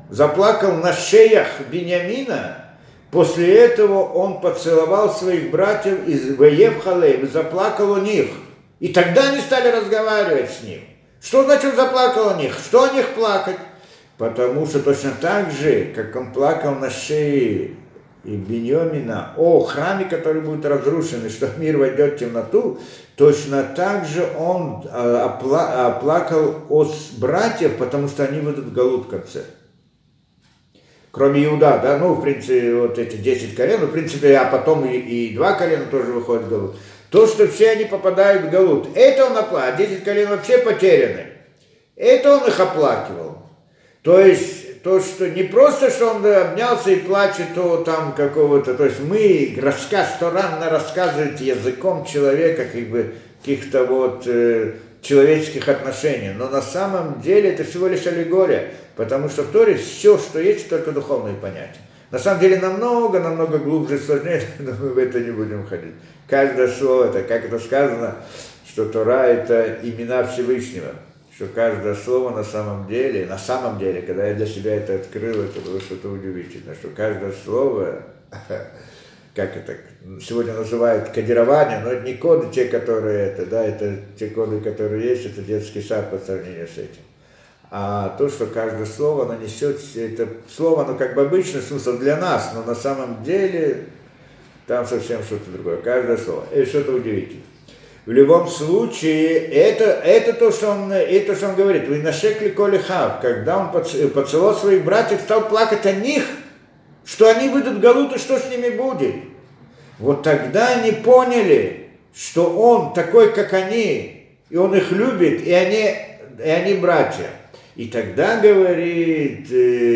заплакал на шеях Биньямина, после этого он поцеловал своих братьев из Ваев Халеем и заплакал у них. И тогда они стали разговаривать с ним. Что значит заплакал у них? Что о них плакать? Потому что точно так же, как он плакал на шее Биньямина о храме, который будет разрушен, и что мир войдет в темноту, точно так же он оплакал о братьев, потому что они выйдут в галут в конце. Кроме Иуда, да, ну, в принципе, вот эти 10 колен, ну, в принципе, а потом и 2 колена тоже выходят в галут. То, что все они попадают в галут, это он оплакивал, а 10 колен вообще потеряны. Это он их оплакивал. То есть, то, что не просто, что он обнялся и плачет, то там какого-то, то есть мы, рассказ Торан рассказывает языком человека, как бы, каких-то вот человеческих отношений, но на самом деле это всего лишь аллегория, потому что в Торе все, что есть, только духовные понятия. На самом деле намного глубже и сложнее, но мы в это не будем ходить. Каждое слово, это, как это сказано, что Тора это имена Всевышнего, что каждое слово на самом деле, когда я для себя это открыл, это было что-то удивительное, что каждое слово, как это сегодня называют кодирование, но это не коды те, которые это, да, это те коды, которые есть, это детский сад по сравнению с этим. А то, что каждое слово оно несет, это слово, оно как бы обычный смысл для нас, но на самом деле там совсем что-то другое. Каждое слово. Это что-то удивительное. В любом случае, это то, что он говорит. Вы нашекли коли хав, когда он поцеловал своих братьев, стал плакать о них, что они выйдут в галут, и что с ними будет. Вот тогда они поняли, что он такой, как они, и он их любит, и они братья. И тогда говорит,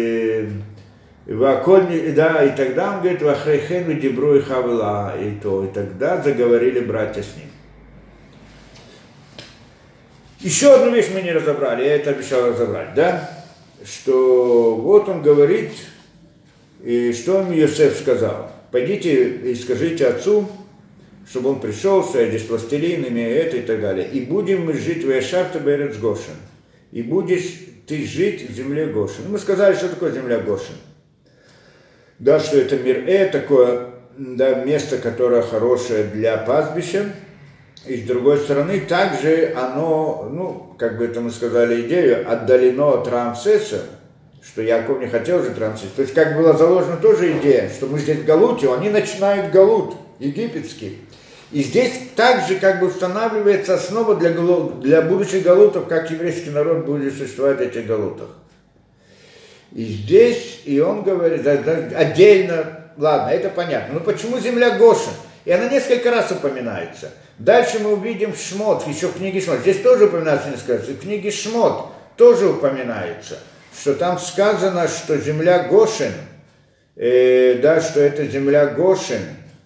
да, и тогда он говорит, вахрейхену дебру и хавила, и тогда заговорили братья с ним. Еще одну вещь мы не разобрали, я это обещал разобрать, да, что вот он говорит, и что им Йосеф сказал, пойдите и скажите отцу, чтобы он пришел, что я здесь властелин, имея это и так далее, и будем мы жить в Яшарта Берец Гошен, и будешь ты жить в земле Гошен. Мы сказали, что такое земля Гошен. Да, что это мир такое, да, место, которое хорошее для пастбища, и с другой стороны, также оно, ну, как бы это мы сказали идею, отдалено от Рамсеса, что Яков не хотел жить в Рамсесе. То есть, как была заложена тоже идея, что мы здесь в Галуте, они начинают Галут египетский. И здесь также как бы устанавливается основа для будущих галутов, как еврейский народ будет существовать в этих галутах. И здесь, и он говорит, отдельно, ладно, это понятно, но почему земля Гошен? И она несколько раз упоминается. Дальше мы увидим Шмот, еще в книге Шмот. Здесь тоже упоминается несколько раз. И в книге Шмот тоже упоминается, что там сказано, что земля Гошен, да, что это земля Гошен,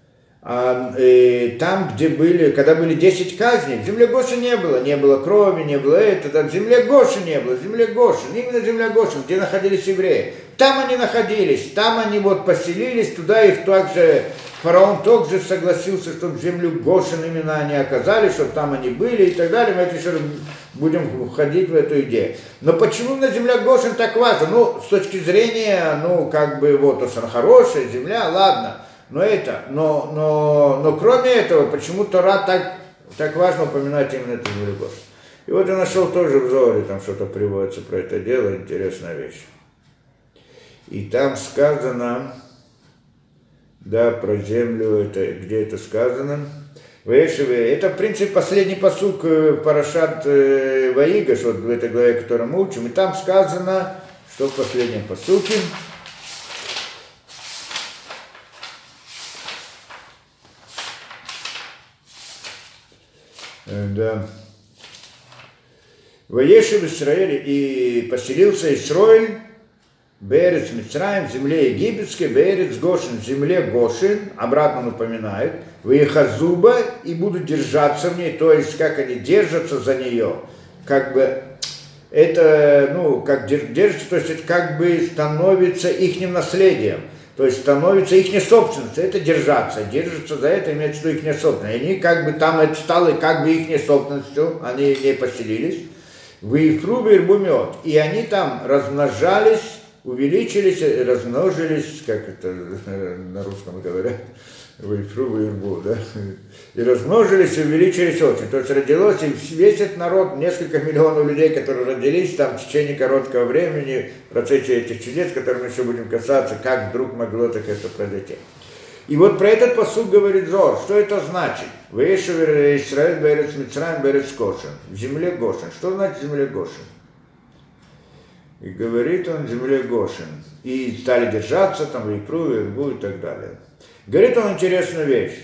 там, где были, когда были 10 казней, в земле Гошен не было крови, не было этого, в земле Гошен не было, в земле Гошен, именно земля Гошен, где находились евреи. Там они находились, там они вот поселились, туда их также, фараон также согласился, чтобы в землю Гошен именно они оказались, чтобы там они были и так далее, мы это еще будем входить в эту идею. Но почему именно земля Гошен так важна? Ну, с точки зрения, ну, как бы, вот, то, что она хорошая земля, ладно. Но кроме этого, почему Тора так важно упоминать именно эту землю Гошен? И вот я нашел тоже в Зоре, там что-то приводится про это дело, интересная вещь. И там сказано, да, про землю, это, где это сказано, это, в принципе, последний пасук Парашат Ваигаш, вот в этой главе, которую мы учим, и там сказано, что в последнем пасуке, да. Воешив Исраэль, и поселился Исраэль, Берец Мицраим, в земле египетской, Берец Гошен, в земле Гошен, обратно напоминает, Ваехазуба, и будут держаться в ней, то есть как они держатся за нее, как бы это, ну, как держится, то есть это как бы становится ихним наследием. То есть становится их собственностью, это держаться за это имеется в виду их собственность. Они как бы там это стало как бы их собственностью, они не поселились. В Ифрубе и Ирбумет. И они там размножались увеличились, размножились, как это на русском говорят, вырбу, да, и размножились, и увеличились очень. То есть родилось, и весь этот народ, несколько миллионов людей, которые родились там в течение короткого времени, в процессе этих чудес, которым мы еще будем касаться, как вдруг могло так это произойти. И вот про этот пасук говорит Зор, что это значит? Вешевер Исраэль берец Мицраим берец Гошен, в земле Гошен. Что значит в земле Гошен? И говорит он в земле Гошен. И стали держаться там, и Ипру, и Ирбу, и так далее. Говорит он интересную вещь.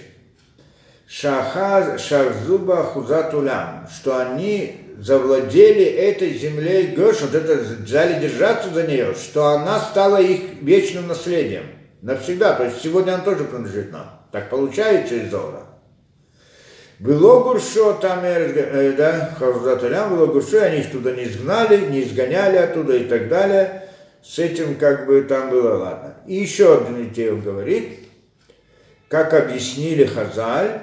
Шахзуба Хузатулям, что они завладели этой землей Гошен, вот это взяли держаться за нее, что она стала их вечным наследием. Навсегда, то есть сегодня она тоже принадлежит нам. Так получается из Зора. Было гуршо там, да, Хавзатулям, было гуршо, они их туда не изгнали, не изгоняли оттуда и так далее. С этим как бы там было ладно. И еще одну идею он говорит, как объяснили Хазаль,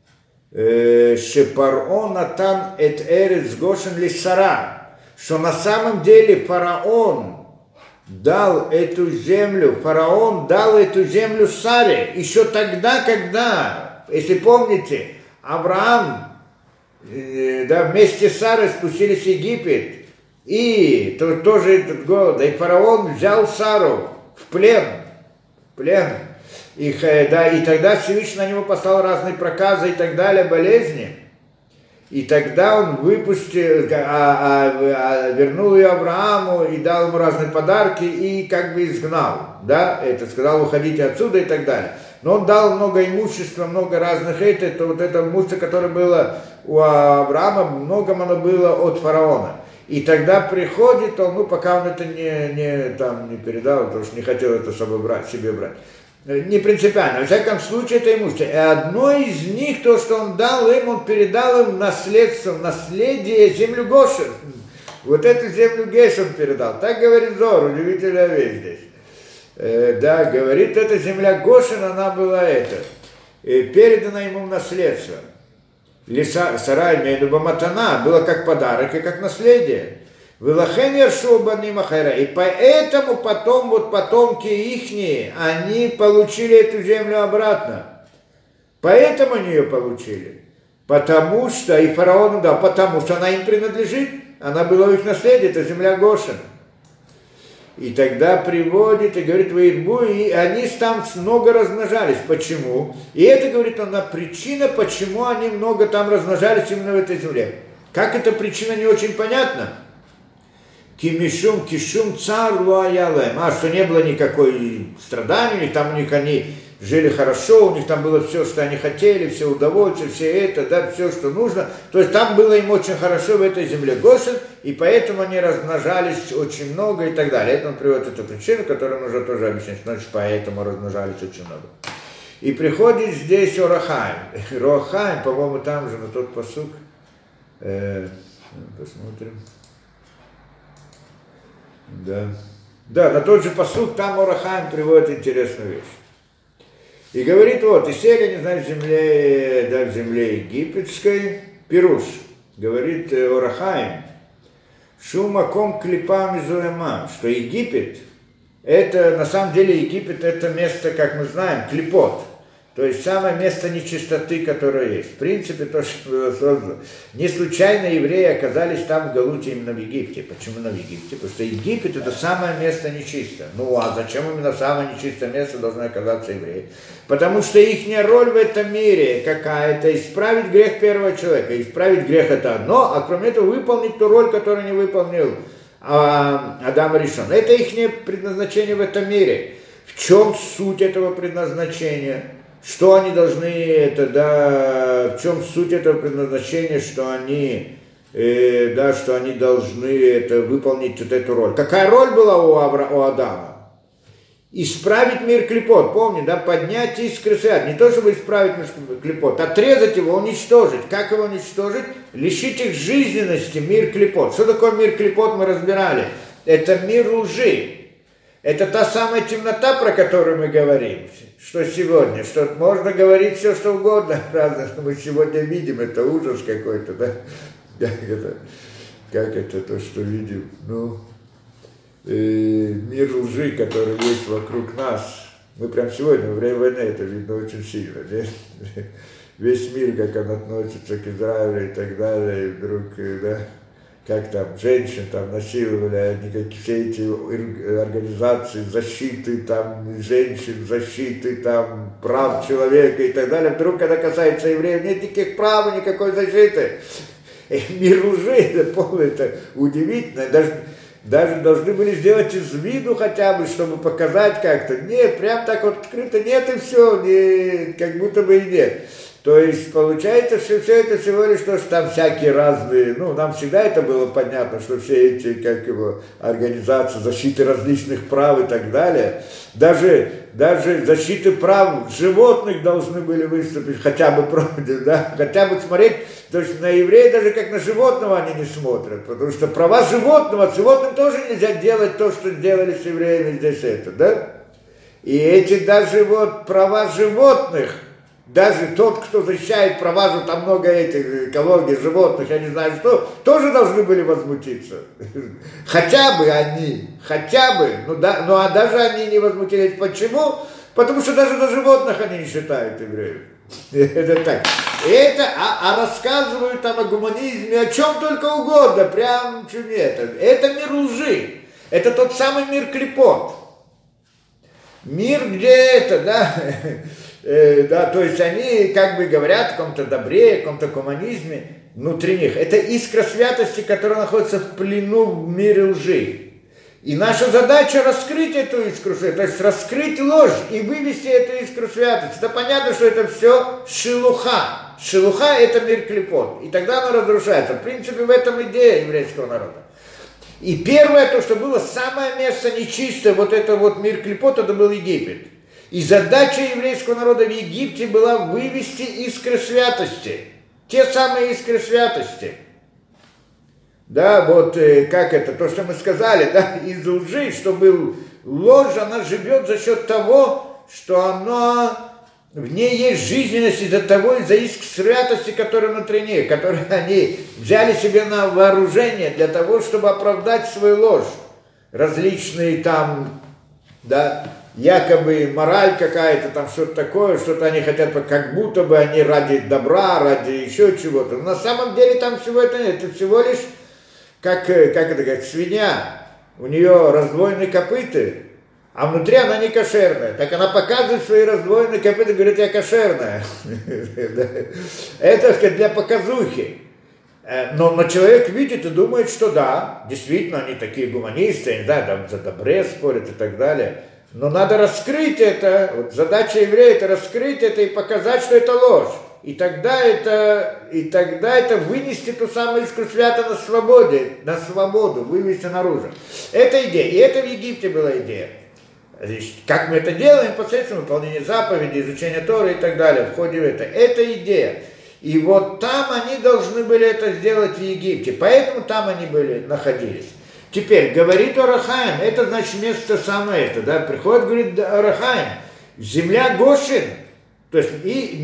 Шепаро натан эт эрец Гошен лисара, что на самом деле фараон дал эту землю Саре еще тогда, когда, если помните, Авраам да, вместе с Сарой спустились в Египет, и тоже этот год, и фараон взял Сару в плен, и тогда Всевышний на него послал разные проказы и так далее, болезни. И тогда он выпустил, вернул ее Аврааму и дал ему разные подарки и как бы изгнал, да, это сказал, уходите отсюда и так далее. Но он дал много имущества, много разных, вот это имущество, которое было у Авраама, многом оно было от фараона. И тогда приходит он, пока он это не передал, потому что не хотел это себе брать. Не принципиально, во всяком случае это имущество. И одно из них, то, что он дал им, он передал им наследие землю Гошен. Вот эту землю Гошен передал. Так говорит Зор, удивительная вещь здесь. Да, говорит, эта земля Гошен, она была передана ему в наследство. Сарай Мейнубаматана было как подарок и как наследие. И поэтому потом потомки ихние, они получили эту землю обратно. Поэтому они ее получили. Потому что, и фараону дал, потому что она им принадлежит. Она была в их наследии, это земля Гошен. И тогда приводит и говорит, Ваирбу, и они там много размножались. Почему? И это, говорит она, причина, почему они много там размножались именно в этой земле. Как эта причина, не очень понятна. Кишум цар луаялем. Что не было никакой страдания, там у них они жили хорошо, у них там было все, что они хотели, все удовольствия, все это, да, все, что нужно. То есть там было им очень хорошо в этой земле Гошен, и поэтому они размножались очень много и так далее. Это он приводит эту причину, которую нужно тоже объяснить, значит, поэтому размножались очень много. И приходит здесь Орахаим. Орахаим, по-моему, там же, на тот пасук. Посмотрим. Да, на тот же пасук там Орахаим приводит интересную вещь. И говорит, и сели, не знаю, в земле египетской, Пируш, говорит Орахаим, Шумаком клипам изуэма, что Египет, это, на самом деле, Египет это место, как мы знаем, клипот. То есть самое место нечистоты, которое есть. В принципе, то, что было создано. Не случайно евреи оказались там в Галуте именно в Египте. Почему именно в Египте? Потому что Египет это самое место нечистое. А зачем именно самое нечистое место должны оказаться евреи? Потому что их роль в этом мире какая-то исправить грех первого человека. Исправить грех это одно, а кроме этого выполнить ту роль, которую не выполнил Адам Ришон. Это их предназначение в этом мире. В чем суть этого предназначения? Что они должны, в чем суть этого предназначения, что они должны выполнить эту роль. Какая роль была у Адама? Исправить мир клипот, помни, поднять искры свят. Не то, чтобы исправить мир клипот, отрезать его, уничтожить. Как его уничтожить? Лишить их жизненности, мир клипот. Что такое мир клипот, мы разбирали. Это мир лжи. Это та самая темнота, про которую мы говорим, что сегодня, что можно говорить все, что угодно, разное, что мы сегодня видим, это ужас какой-то, да? Как это то, что видим, мир лжи, который есть вокруг нас. Мы прям сегодня, во время войны, это видно очень сильно. Нет? Весь мир, как он относится к Израилю и так далее, и вдруг, да, как там женщин там насиловали, они как все эти организации защиты там женщин, защиты там прав человека и так далее, вдруг, когда касается евреев, нет никаких прав, никакой защиты. Мир лжи, это полное, это удивительно, даже должны были сделать из виду хотя бы, чтобы показать как-то. Нет, прям так вот открыто нет и все, как будто бы и нет. То есть получается, что все это всего лишь то, что там всякие разные, нам всегда это было понятно, что все эти, организации защиты различных прав и так далее, даже защиты прав животных должны были выступить хотя бы против, да, хотя бы смотреть, то есть на еврея даже как на животного они не смотрят, потому что права животного, с животным тоже нельзя делать то, что делали с евреями здесь это, да, и эти даже права животных, даже тот, кто защищает права, там много этих экологий, животных, я не знаю что, тоже должны были возмутиться. Хотя бы они, а даже они не возмутились. Почему? Потому что даже до животных они не считают евреев. Это так. Рассказывают там о гуманизме, о чем только угодно, прям чумето. Это мир лжи. Это тот самый мир клипот. Мир, где это, да, то есть они как бы говорят о каком-то добре, о каком-то гуманизме внутри них. Это искра святости, которая находится в плену в мире лжи. И наша задача раскрыть эту искру святости, то есть раскрыть ложь и вывести эту искру святости. Это понятно, что это все шелуха. Шелуха – это мир клипот. И тогда оно разрушается. В принципе, в этом идея еврейского народа. И первое, то, что было самое место нечистое, мир клипот, это был Египет. И задача еврейского народа в Египте была вывести искры святости. Те самые искры святости. Да, как это, то, что мы сказали, да, из лжи, что был ложь, она живет за счет того, что в ней есть жизненность из-за искр святости, которые внутри них, которые они взяли себе на вооружение для того, чтобы оправдать свою ложь. Различные там, да, якобы мораль какая-то, там что-то такое, что-то они хотят, как будто бы они ради добра, ради еще чего-то. Но на самом деле там всего это нет, это всего лишь, как свинья, у нее раздвоенные копыты, а внутри она не кошерная. Так она показывает свои раздвоенные копыта и говорит, я кошерная. Это для показухи. Но человек видит и думает, что да, действительно, они такие гуманисты, они, да, там за добре спорят и так далее. Но надо раскрыть это, задача еврея это раскрыть это и показать, что это ложь. И тогда это вынести ту самую искру свята на свободу, вывести наружу. Это идея, и это в Египте была идея. Как мы это делаем? Посредством выполнения заповедей, изучения Торы и так далее, в ходе это идея. И там они должны были это сделать в Египте, поэтому там они находились. Теперь, говорит Ор ха-Хаим, это значит место самое это, да, приходит, говорит Ор ха-Хаим, земля Гошен, то есть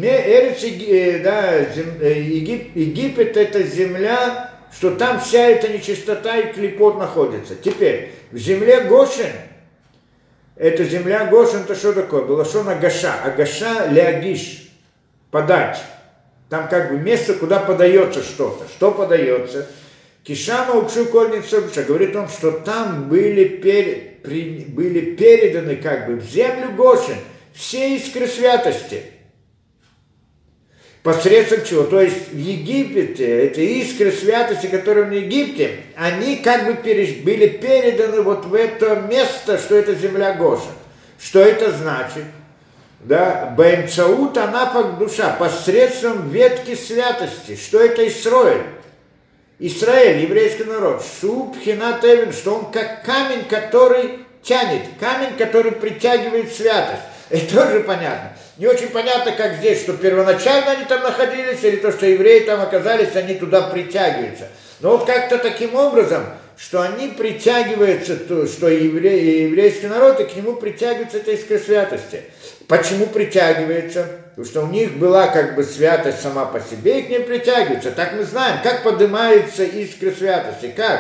Египет это земля, что там вся эта нечистота и клипот находится. Теперь, в земле Гошен, эта земля Гошен, это что такое? Было что на Гаша, Агаша леагиш, подать. Там как бы место, куда подается что-то. Что подается? Кишама укшу кольницу, говорит он, что там были переданы как бы в землю Гошен все искры святости. Посредством чего? То есть в Египте, эти искры святости, которые в Египте, они как бы были переданы в это место, что это земля Гошен. Что это значит? Да, Баэмцаут анапак душа, посредством ветки святости. Что это Исраэль? Израиль, еврейский народ, шуб хинат эвен, что он как камень, который тянет, камень, который притягивает святость. Это тоже понятно. Не очень понятно, как здесь, что первоначально они там находились, или то, что евреи там оказались, они туда притягиваются. Но как-то таким образом, что они притягиваются, что еврейский народ, и к нему притягивается эта искра святости. Почему притягивается? Потому что у них была как бы святость сама по себе, и к ней притягивается. Так мы знаем, как поднимается искра святости. Как?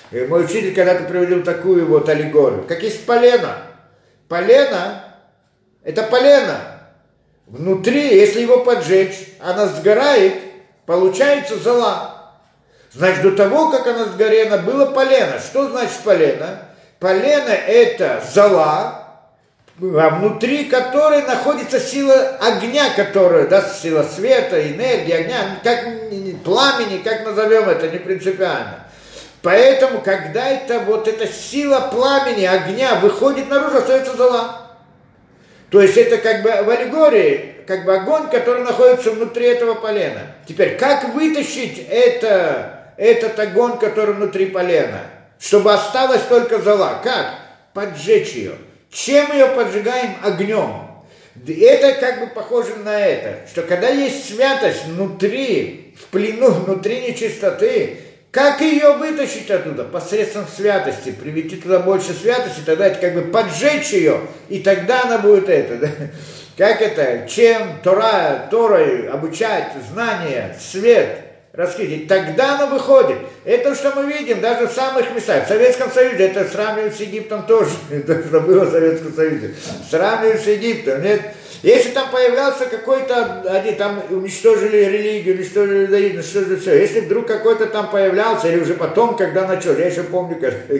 Мой учитель когда-то приводил такую вот аллегорию. Как есть полено. Полено – это полено. Внутри, если его поджечь, она сгорает, получается зола. Значит, до того, как она сгорела, было полено. Что значит полено? Полено – это зола, а внутри которой находится сила огня, которая, да, сила света, энергии, огня, как пламени, как назовем это, не принципиально. Поэтому, когда эта сила пламени, огня выходит наружу, остается зола. То есть это как бы в аллегории, как бы огонь, который находится внутри этого полена. Теперь, как вытащить этот огонь, который внутри полена, чтобы осталась только зола? Как? Поджечь ее. Чем ее поджигаем? Огнем. Это как бы похоже на это, что когда есть святость внутри, в плену, внутри нечистоты, как ее вытащить оттуда? Посредством святости. Привести туда больше святости, тогда это как бы поджечь ее, и тогда она будет это. Да? Как это? Чем Торой обучать, знания, свет раскрыть, тогда оно выходит. Это что мы видим даже в самых местах. В Советском Союзе, это сравнивают с Египтом тоже. То, что было в Советском Союзе. Сравнивают с Египтом. Нет? Если там появлялся какой-то, они там уничтожили религию, уничтожили иудаизм, уничтожили все. Если вдруг какой-то там появлялся, или уже потом, когда началось, я еще помню,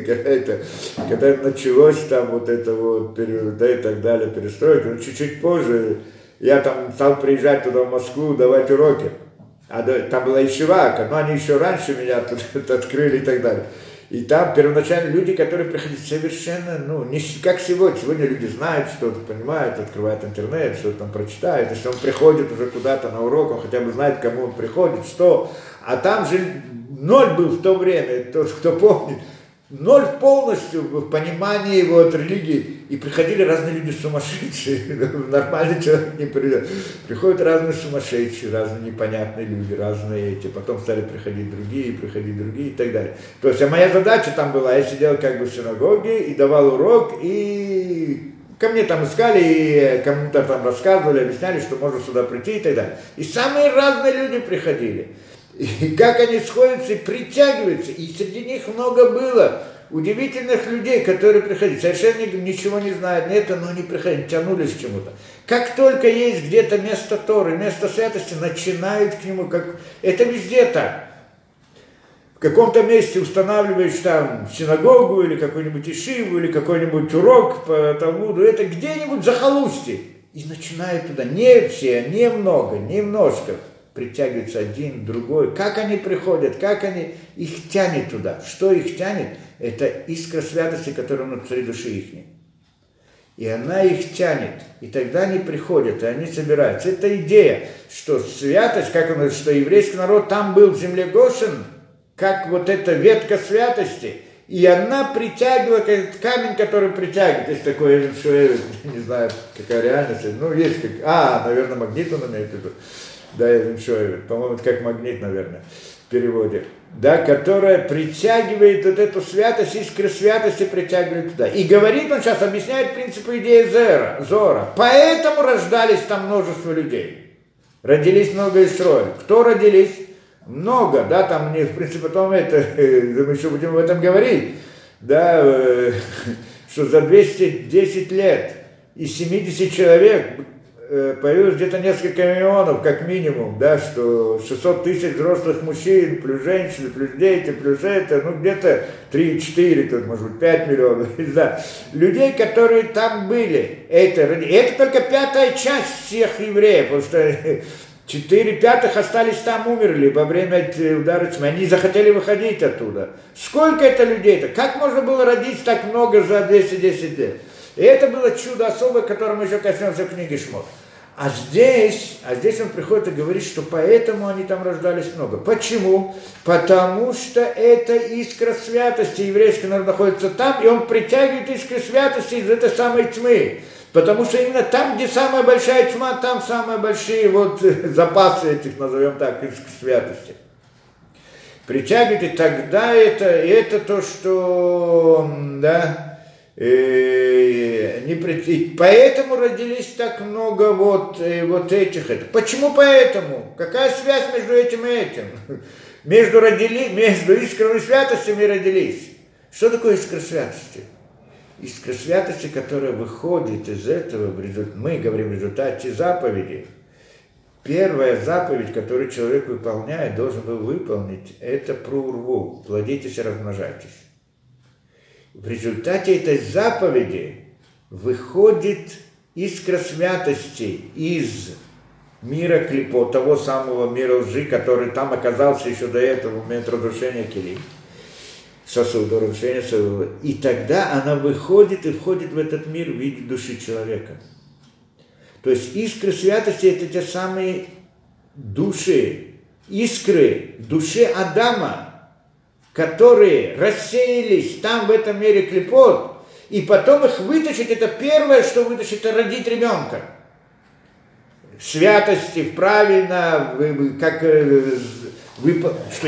когда началось там вот это вот, да, и так далее, перестройка, но чуть-чуть позже я там стал приезжать туда в Москву, давать уроки. А там была ишива, но они еще раньше меня тут открыли и так далее. И там первоначально люди, которые приходили совершенно, не как сегодня. Сегодня люди знают что-то, понимают, открывают интернет, что-то там прочитают. Если он приходит уже куда-то на урок, он хотя бы знает, к кому он приходит, что. А там же ноль был в то время, тот, кто помнит. Ноль полностью в понимании вот религии. И приходили разные люди сумасшедшие. Нормальный человек не придет. Приходят разные сумасшедшие, разные непонятные люди, разные эти. Потом стали приходить другие и так далее. То есть, а моя задача там была, я сидел как бы в синагоге и давал урок, и ко мне там искали, и кому-то там рассказывали, объясняли, что можно сюда прийти и так далее. И самые разные люди приходили. И как они сходятся и притягиваются. И среди них много было удивительных людей, которые приходили. Совершенно ничего не знают, но они приходили, тянулись к чему-то. Как только есть где-то место Торы, место святости, начинают к нему, как это везде так. В каком-то месте устанавливаешь там синагогу, или какую-нибудь ишиву, или какой-нибудь урок по Талмуду, это где-нибудь в захолустье. И начинают туда, не все, немного, немножко. Притягивается один, другой. Как они приходят, как они их тянет туда. Что их тянет? Это искра святости, которая внутри души их. И она их тянет. И тогда они приходят, и они собираются. Это идея, что святость, что еврейский народ там был в земле Гошен, как вот эта ветка святости, и она притягивает этот камень, который притягивает. Есть такое, не знаю, какая реальность. Есть наверное, магнит он имеет в виду. Да, по-моему, это как магнит, наверное, в переводе, да, которая притягивает вот эту святость, искры святости притягивает туда. И говорит, он сейчас объясняет принципы идеи Зора. Поэтому рождались там множество людей. Родились много Исроэль. Кто родились? Много, да, там, в принципе, потом мы еще будем об этом говорить, да, что за 210 лет из 70 человек появилось где-то несколько миллионов, как минимум, да, что 600 тысяч взрослых мужчин, плюс женщины, плюс дети, плюс это, где-то 3-4, тут, может быть, 5 миллионов, да, людей, которые там были. Это только 5-я часть всех евреев, потому что 4/5 остались там, умерли во время удара тьмы. Они захотели выходить оттуда. Сколько это людей-то? Как можно было родить так много за 210 лет? И это было чудо особое, к которому мы еще коснемся в книге Шмот. А здесь он приходит и говорит, что поэтому они там рождались много. Почему? Потому что это искра святости. Еврейский народ находится там, и он притягивает искры святости из этой самой тьмы. Потому что именно там, где самая большая тьма, там самые большие запасы этих, назовем так, искр святости. Притягивает, и тогда это то, что, да, поэтому родились так много этих. Почему поэтому? Какая связь между этим и этим? Между искрами святостями родились. Что такое искра святости? Искра святости, которая выходит из этого, мы говорим в результате заповеди. Первая заповедь, которую человек выполняет, должен был выполнить, это про урву, плодитесь и размножайтесь. В результате этой заповеди выходит искра святости из мира клипот, того самого мира лжи, который там оказался еще до этого, в момент разрушения килим, сосуда, разрушения сосуда. И тогда она выходит и входит в этот мир в виде души человека. То есть искры святости – это те самые души, искры души Адама, которые рассеялись там, в этом мире клипот, и потом их вытащить – это первое, что вытащить – это родить ребенка. Святости правильно, что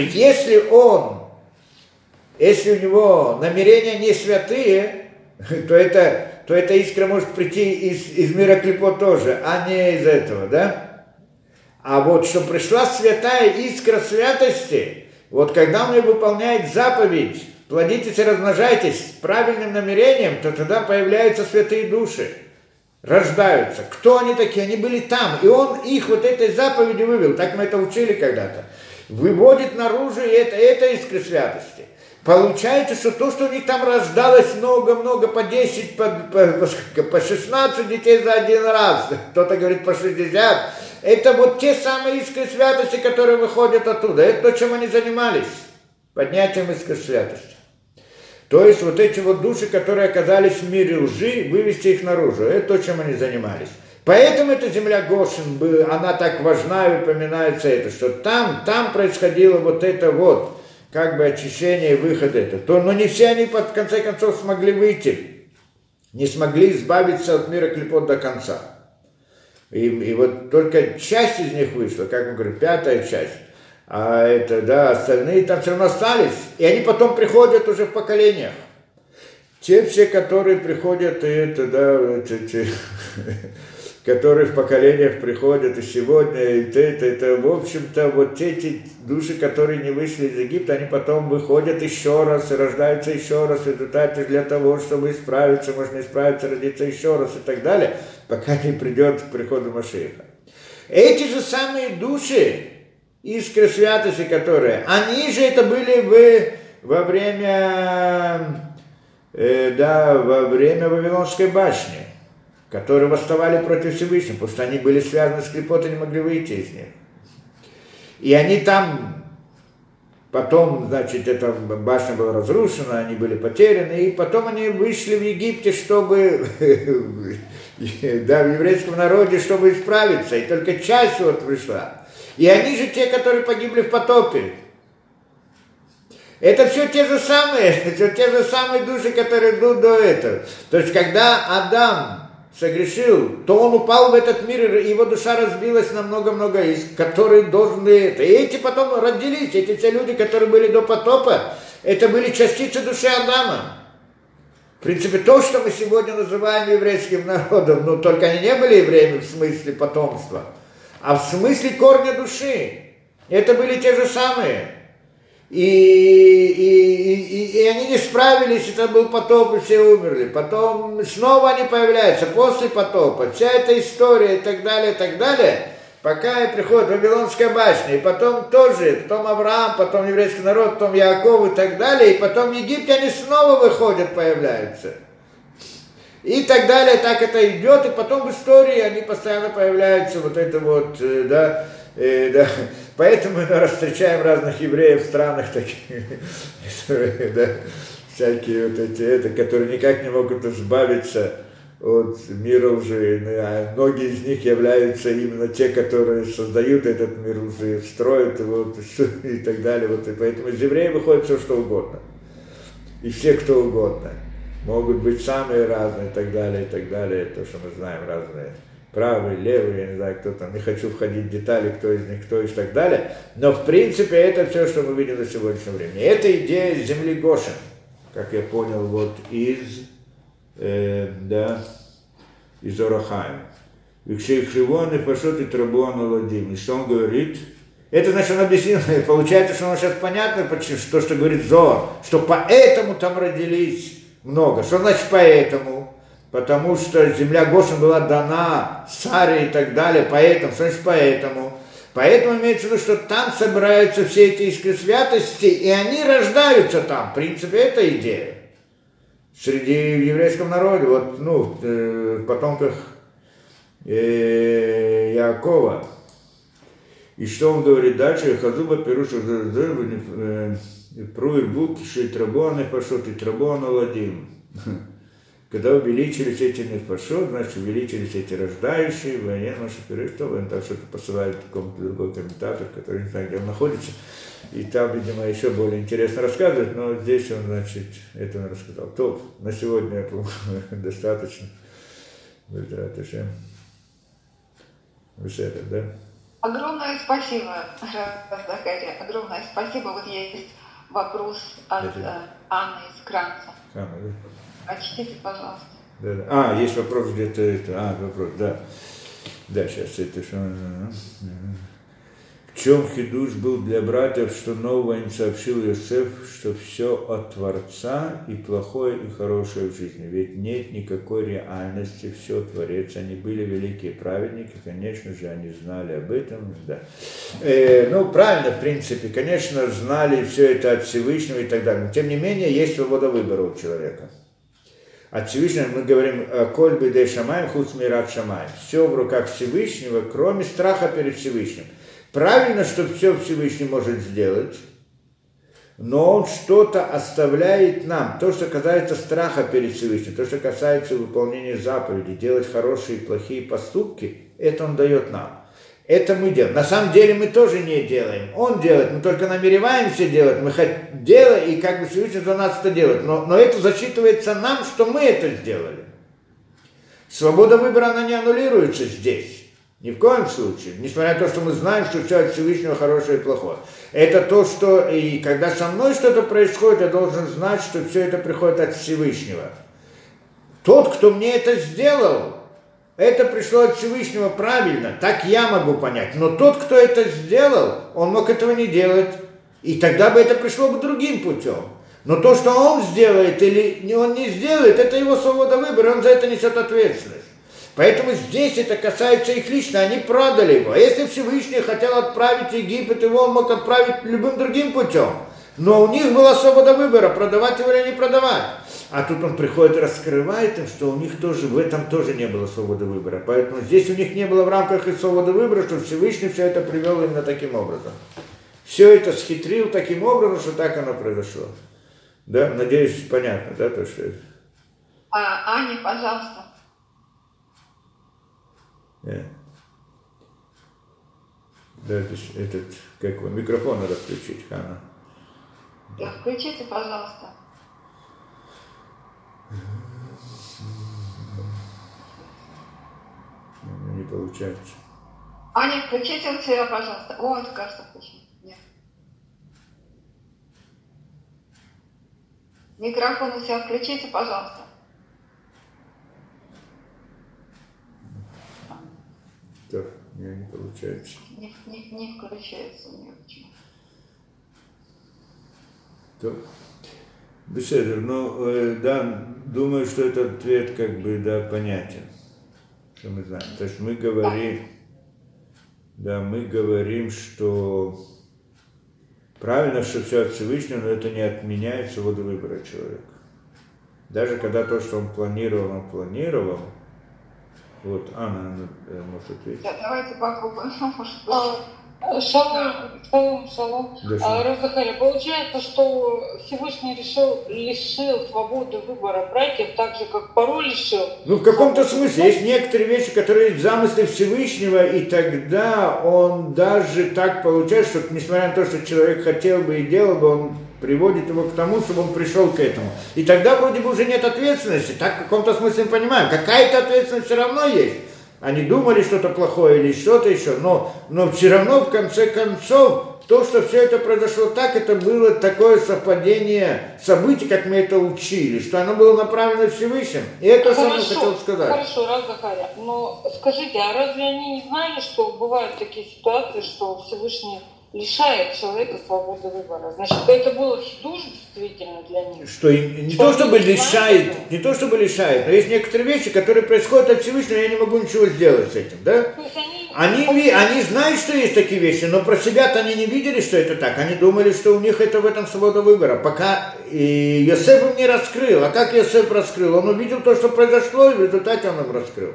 если у него намерения не святые, то эта искра может прийти из мира клипот тоже, а не из этого, да? А вот что пришла святая искра святости, вот когда он выполняет заповедь, плодитесь и размножайтесь с правильным намерением, то тогда появляются святые души, рождаются. Кто они такие? Они были там, и он их вот этой заповедью вывел, так мы это учили когда-то. Выводит наружу, и это искра святости. Получается, что то, что у них там рождалось много-много, по 10, по 16 детей за один раз, кто-то говорит по 60, это вот те самые искры святости, которые выходят оттуда. Это то, чем они занимались, поднятием искр святости. То есть вот эти вот души, которые оказались в мире лжи, вывести их наружу, это то, чем они занимались. Поэтому эта земля Гошен, она так важна и упоминается это, что там происходило вот это вот, как бы очищение и выход это. Но не все они, в конце концов, смогли выйти, не смогли избавиться от мира клипот до конца. И вот только часть из них вышла, как мы говорим, 5-я часть. А это, да, остальные там все равно остались. И они потом приходят уже в поколениях. Те все, которые приходят, это, да, которые в поколениях приходят и сегодня, это, в общем-то, вот эти души, которые не вышли из Египта, они потом выходят еще раз и рождаются еще раз в результате для того, чтобы исправиться, можно исправиться, родиться еще раз и так далее, пока не придет к приходу Машиаха. Эти же самые души, искры святости, которые, они же это были во время Вавилонской башни, которые восставали против Всевышнего, потому что они были связаны с клипот и не могли выйти из них. И они там, потом, значит, эта башня была разрушена, они были потеряны, и потом они вышли в Египте, чтобы, да, в еврейском народе, чтобы исправиться, и только часть вот пришла. И они же те, которые погибли в потопе. Это все те же самые души, которые идут до этого. То есть, когда Адам согрешил, то он упал в этот мир, и его душа разбилась на много-много иск, которые должны это. И эти потом родились, эти все люди, которые были до потопа, это были частицы души Адама. В принципе, то, что мы сегодня называем еврейским народом, но только они не были евреями в смысле потомства, а в смысле корня души. Это были те же самые. И они не справились, это был потоп, и все умерли. Потом снова они появляются после потопа. Вся эта история и так далее, пока и приходит Вавилонская башня. И потом тоже, потом Авраам, потом еврейский народ, потом Яаков и так далее. И потом в Египте они снова выходят, появляются. И так далее, так это идет. И потом в истории они постоянно появляются, вот это вот, да. Поэтому мы встречаем разных евреев в странах таких, да, всякие вот эти, которые никак не могут избавиться от мира лжи. А многие из них являются именно те, которые создают этот мир лжи, строят его и так далее. Вот, и поэтому из евреев выходит все, что угодно. И все, кто угодно. Могут быть самые разные и так далее, то, что мы знаем, разные. Правый, левый, я не знаю, кто там, не хочу входить в детали, кто из них, кто и так далее, но в принципе это все, что мы видим на сегодняшнее время. Это идея земли Гошен, как я понял, вот из Орахаим. Викшейхшивон и пашот и трабуан аладим. И что он говорит? Это значит, он объяснил, получается, что он сейчас понятно, то, что говорит Зоар, что поэтому там родились много. Что значит поэтому? Потому что земля Гошен была дана Саре и так далее, поэтому, что значит поэтому? Поэтому имеется в виду, что там собираются все эти искры святости, и они рождаются там. В принципе, это идея. Среди еврейского народа, вот, в потомках Яакова. И что он говорит дальше? Хазуба пируша пруир бук шитрабоны пашот и трабон аладим. Когда увеличились эти нефашот, значит увеличились эти рождающие, воен наши перестов, он так что-то посылает какому-то другой комментатор, который не знаю, где он находится. И там, видимо, еще более интересно рассказывает, но здесь он, значит, это он рассказал. То, на сегодня, по-моему, достаточно. Беседа, да? Огромное спасибо, Захария. Огромное спасибо. Вот есть вопрос от Анны из Кранца. Да? Прочтите, пожалуйста. Да. Есть вопрос где-то. Вопрос, да. Да, сейчас это что. В чем хидуш был для братьев, что нового им сообщил Йосеф, что все от Творца и плохое, и хорошее в жизни. Ведь нет никакой реальности, все Творец. Они были великие праведники, конечно же, они знали об этом. Да. Правильно, в принципе, конечно, знали все это от Всевышнего и так далее. Но, тем не менее, есть свобода выбора у человека. От Всевышнего мы говорим «Коль бедей шамаем, хуц мират шамаем». Все в руках Всевышнего, кроме страха перед Всевышним. Правильно, что все Всевышний может сделать, но он что-то оставляет нам. То, что касается страха перед Всевышним, то, что касается выполнения заповедей, делать хорошие и плохие поступки, это он дает нам. Это мы делаем. На самом деле мы тоже не делаем. Он делает, мы только намереваемся делать, мы делаем, и как бы Всевышний за нас это делает. Но это засчитывается нам, что мы это сделали. Свобода выбора, она не аннулируется здесь. Ни в коем случае. Несмотря на то, что мы знаем, что все от Всевышнего хорошее и плохое. Это то, что и когда со мной что-то происходит, я должен знать, что все это приходит от Всевышнего. Тот, кто мне это сделал, это пришло от Всевышнего правильно, так я могу понять. Но тот, кто это сделал, он мог этого не делать. И тогда бы это пришло бы другим путем. Но то, что он сделает или он не сделает, это его свобода выбора, он за это несет ответственность. Поэтому здесь это касается их лично, они продали его. А если Всевышний хотел отправить в Египет, его он мог отправить любым другим путем. Но у них была свобода выбора, продавать его или не продавать. А тут он приходит и раскрывает им, что у них тоже, в этом тоже не было свободы выбора. Поэтому здесь у них не было в рамках их свободы выбора, что Всевышний все это привел именно таким образом. Все это схитрил таким образом, что так оно произошло. Да, надеюсь, понятно, да, то, что это. Аня, пожалуйста. Да, микрофон надо включить, Хана. Да, включите, пожалуйста. Не получается. Аня, включите у себя, пожалуйста. Это, кажется, включено. Нет. Микрофон у себя включите, пожалуйста. Так, не получается. Не включается у меня почему. Так. Беседер, да, думаю, что этот ответ понятен. Что мы знаем. То есть мы говорим, что правильно, что все от Всевышнего, но это не отменяет свободу выбора человека. Даже когда то, что он планировал, вот, Анна может ответить. Да, давайте попробуем. Шалом. Захария, получается, что Всевышний лишил свободы выбора братьев, так же, как Паро лишил. В каком-то смысле. Есть некоторые вещи, которые в замысле Всевышнего, и тогда он даже так получается, что, несмотря на то, что человек хотел бы и делал бы, он приводит его к тому, чтобы он пришел к этому. И тогда вроде бы уже нет ответственности. Так в каком-то смысле мы понимаем. Какая-то ответственность все равно есть. Они думали что-то плохое или что-то еще, но все равно, в конце концов, то, что все это произошло так, это было такое совпадение событий, как мы это учили, что оно было направлено Всевышним. И это, что я хотел сказать. Хорошо, но скажите, а разве они не знали, что бывают такие ситуации, что Всевышний лишает человека свободы выбора. Значит, это было хидуш действительно для них. Что не то чтобы лишает, но есть некоторые вещи, которые происходят от Всевышнего, я не могу ничего сделать с этим, да? То есть Они знают, что есть такие вещи, но про себя-то они не видели, что это так. Они думали, что у них это в этом свобода выбора. Пока Йосеф им не раскрыл. А как Йосеф раскрыл? Он увидел то, что произошло, и в результате он им раскрыл.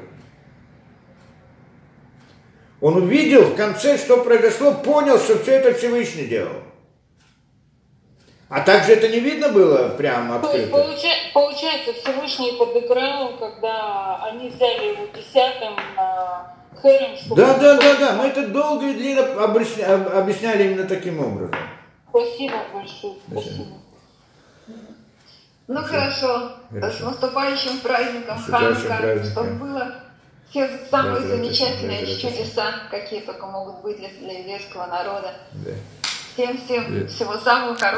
Он увидел в конце, что произошло, понял, что все это Всевышний делал. А также это не видно было прямо открыто. То есть получается, Всевышний подыграл, когда они взяли его 10-м на Херем, чтобы... Да. Мы это долго и длинно объясняли именно таким образом. Спасибо большое. Спасибо. Ну хорошо. С наступающим праздником Ханука, чтобы было все самые замечательные чудеса, какие только могут быть для еврейского народа. Всем всего самого хорошего.